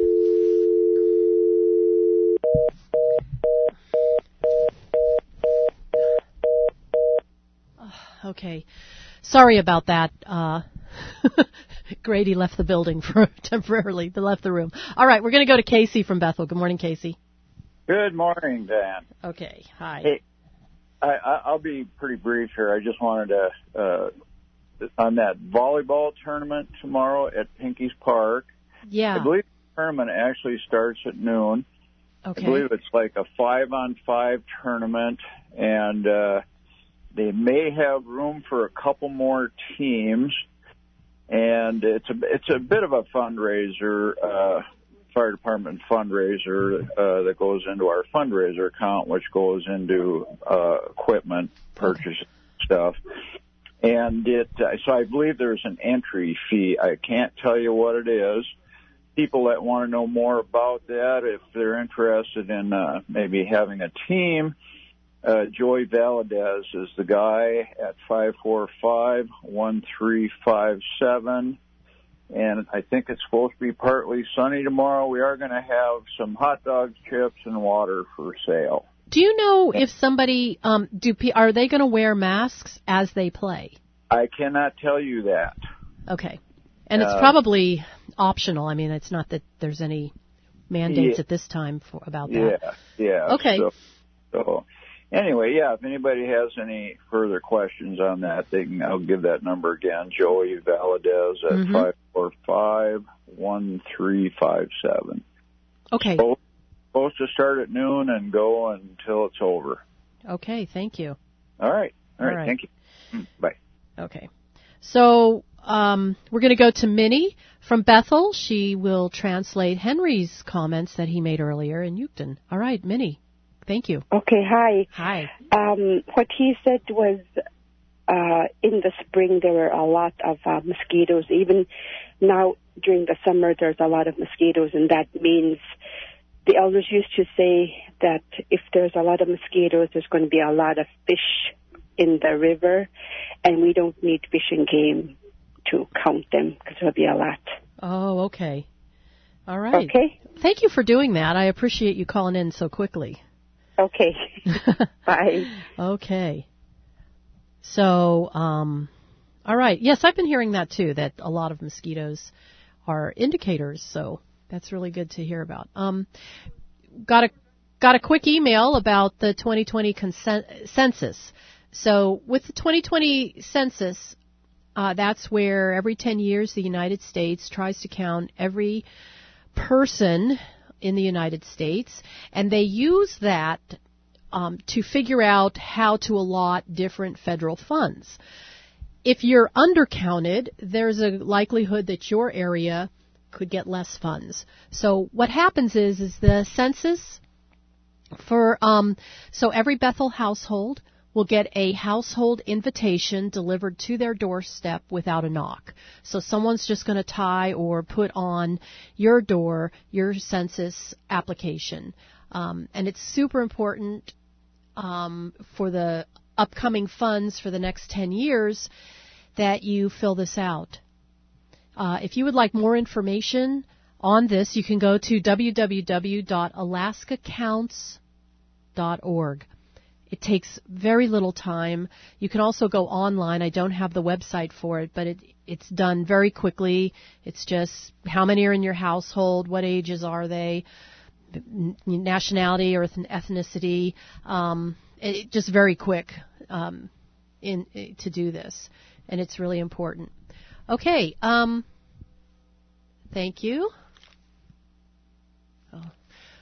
Speaker 3: Okay. Sorry about that. Uh, Grady left the building for temporarily, left the room. All right, we're going to go to Casey from Bethel. Good morning, Casey.
Speaker 5: Good morning, Dan.
Speaker 3: Okay, hi.
Speaker 5: Hey, I, I'll be pretty brief here. I just wanted to, uh, on that volleyball tournament tomorrow at Pinky's Park.
Speaker 3: Yeah.
Speaker 5: I believe the tournament actually starts at noon.
Speaker 3: Okay.
Speaker 5: I believe it's like a five-on-five tournament, and uh, they may have room for a couple more teams. And it's a it's a bit of a fundraiser, uh, fire department fundraiser uh, that goes into our fundraiser account, which goes into uh, equipment purchase stuff. And it uh, so I believe there's an entry fee. I can't tell you what it is. People that want to know more about that, if they're interested in uh, maybe having a team, uh, Joey Valadez is the guy at five four five, one three five seven. And I think it's supposed to be partly sunny tomorrow. We are going to have some hot dogs, chips, and water for sale.
Speaker 3: Do you know if somebody, um, do are they going to wear masks as they play?
Speaker 5: I cannot tell you that.
Speaker 3: Okay. And it's
Speaker 5: Uh,
Speaker 3: probably optional. I mean, it's not that there's any mandates
Speaker 5: Yeah.
Speaker 3: at this time for, about
Speaker 5: Yeah,
Speaker 3: that.
Speaker 5: yeah.
Speaker 3: Okay.
Speaker 5: So, so anyway, yeah, if anybody has any further questions on that, they can, I'll give that number again, Joey Valadez at
Speaker 3: Mhm.
Speaker 5: five four five, one three five seven.
Speaker 3: Okay.
Speaker 5: So, supposed to start at noon and go until it's over.
Speaker 3: Okay, thank you.
Speaker 5: All right. All right.
Speaker 3: All right.
Speaker 5: Thank you. Mm, Bye.
Speaker 3: Okay. So um, we're going to go to Minnie from Bethel. She will translate Henry's comments that he made earlier in Uketon. All right, Minnie. Thank you.
Speaker 6: Okay, hi.
Speaker 3: Hi.
Speaker 6: Um, what he said was uh, in the spring there were a lot of uh, mosquitoes. Even now during the summer there's a lot of mosquitoes, and that means the elders used to say that if there's a lot of mosquitoes, there's going to be a lot of fish in the river, and we don't need fish and game to count them because there'll be a lot.
Speaker 3: Oh, okay. All right.
Speaker 6: Okay.
Speaker 3: Thank you for doing that. I appreciate you calling in so quickly.
Speaker 6: Okay. Bye.
Speaker 3: Okay. So, um, all right. Yes, I've been hearing that too, that a lot of mosquitoes are indicators, so that's really good to hear about. Um, got a got a quick email about the twenty twenty consen- census. So with the twenty twenty census, uh, that's where every ten years the United States tries to count every person in the United States, and they use that um, to figure out how to allot different federal funds. If you're undercounted, there's a likelihood that your area could get less funds. So what happens is, is the census for, um, so every Bethel household will get a household invitation delivered to their doorstep without a knock. So someone's just going to tie or put on your door your census application. Um, and it's super important um, for the upcoming funds for the next ten years that you fill this out. Uh, if you would like more information on this, you can go to w w w dot alaska counts dot org. It takes very little time. You can also go online. I don't have the website for it, but it, it's done very quickly. It's just how many are in your household, what ages are they, nationality or ethnicity. Um, it, just very quick um, in to do this, and it's really important. Okay. Um, thank you. Oh.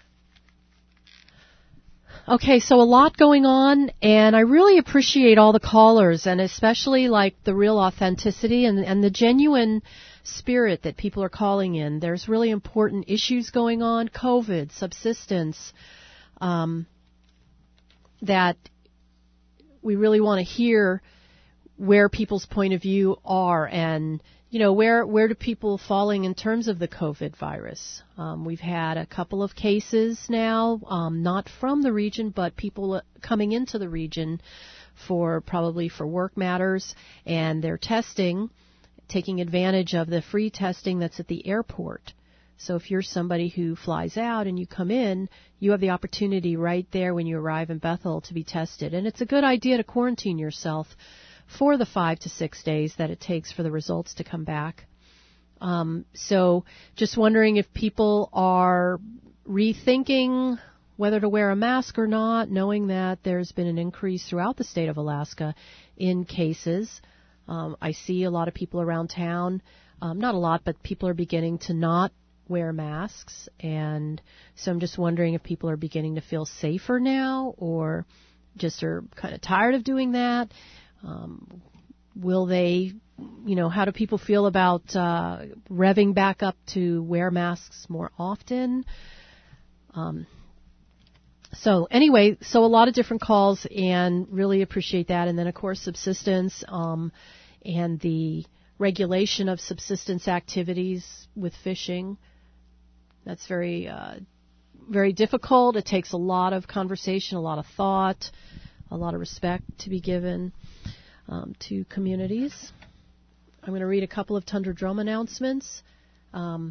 Speaker 3: Okay, so a lot going on, and I really appreciate all the callers, and especially like the real authenticity and, and the genuine spirit that people are calling in. There's really important issues going on, COVID, subsistence, um, that we really want to hear where people's point of view are and you know, where where do people falling in terms of the COVID virus? Um, we've had a couple of cases now, um, not from the region, but people coming into the region for probably for work matters, and they're testing, taking advantage of the free testing that's at the airport. So if you're somebody who flies out and you come in, you have the opportunity right there when you arrive in Bethel to be tested. And it's a good idea to quarantine yourself for the five to six days that it takes for the results to come back. Um, so just wondering if people are rethinking whether to wear a mask or not, knowing that there's been an increase throughout the state of Alaska in cases. Um, I see a lot of people around town, um, not a lot, but people are beginning to not wear masks. And so I'm just wondering if people are beginning to feel safer now or just are kind of tired of doing that. Um, will they, you know, how do people feel about uh, revving back up to wear masks more often? Um, so anyway, so a lot of different calls and really appreciate that. And then, of course, subsistence um, and the regulation of subsistence activities with fishing. That's very, uh, very difficult. It takes a lot of conversation, a lot of thought, a lot of respect to be given um, to communities. I'm going to read a couple of Tundra Drum announcements. Um,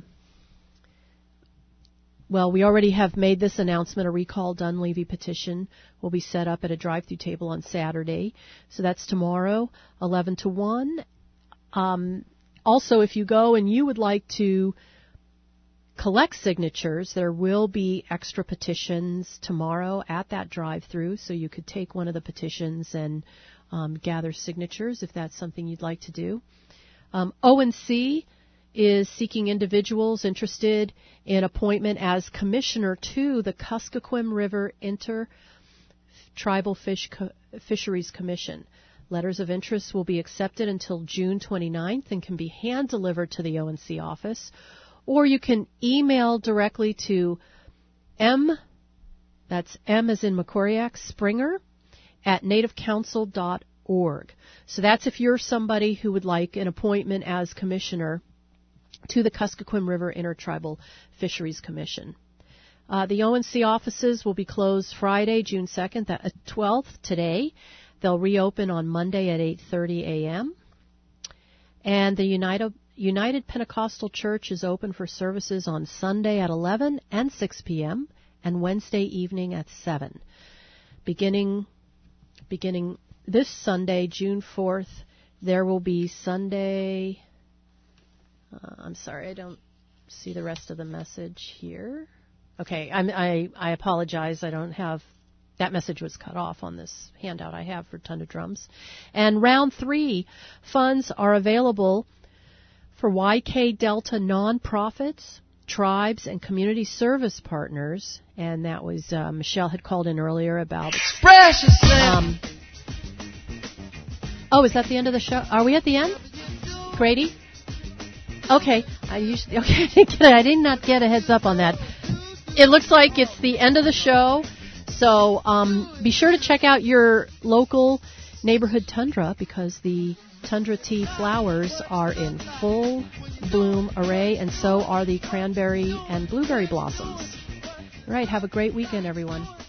Speaker 3: well, we already have made this announcement. A Recall Dunleavy petition will be set up at a drive-through table on Saturday. So that's tomorrow, eleven to one. Um, also, if you go and you would like to collect signatures, there will be extra petitions tomorrow at that drive-through, so you could take one of the petitions and um, gather signatures if that's something you'd like to do. Um, O N C is seeking individuals interested in appointment as commissioner to the Kuskokwim River Inter-Tribal Fish Co- Fisheries Commission. Letters of interest will be accepted until June twenty-ninth and can be hand-delivered to the O N C office. Or you can email directly to M, that's M as in Makoriak, Springer, at native council dot org. So that's if you're somebody who would like an appointment as commissioner to the Kuskokwim River Intertribal Fisheries Commission. Uh, the O N C offices will be closed Friday, June second, at twelfth today. They'll reopen on Monday at eight thirty a.m. And the United United Pentecostal Church is open for services on Sunday at eleven and six p.m. and Wednesday evening at seven. Beginning beginning this Sunday, June fourth, there will be Sunday. Uh, I'm sorry, I don't see the rest of the message here. Okay, I'm, I I apologize. I don't have. That message was cut off on this handout I have for Tundra Drums. And round three funds are available for Y K Delta nonprofits, tribes, and community service partners. And that was, uh, Michelle had called in earlier about... Express yourself! Um, oh, is that the end of the show? Are we at the end? Grady? Okay. I usually, okay, I did not get a heads up on that. It looks like it's the end of the show. So um, be sure to check out your local neighborhood tundra because the tundra tea flowers are in full bloom array, and so are the cranberry and blueberry blossoms. All right, have a great weekend, everyone.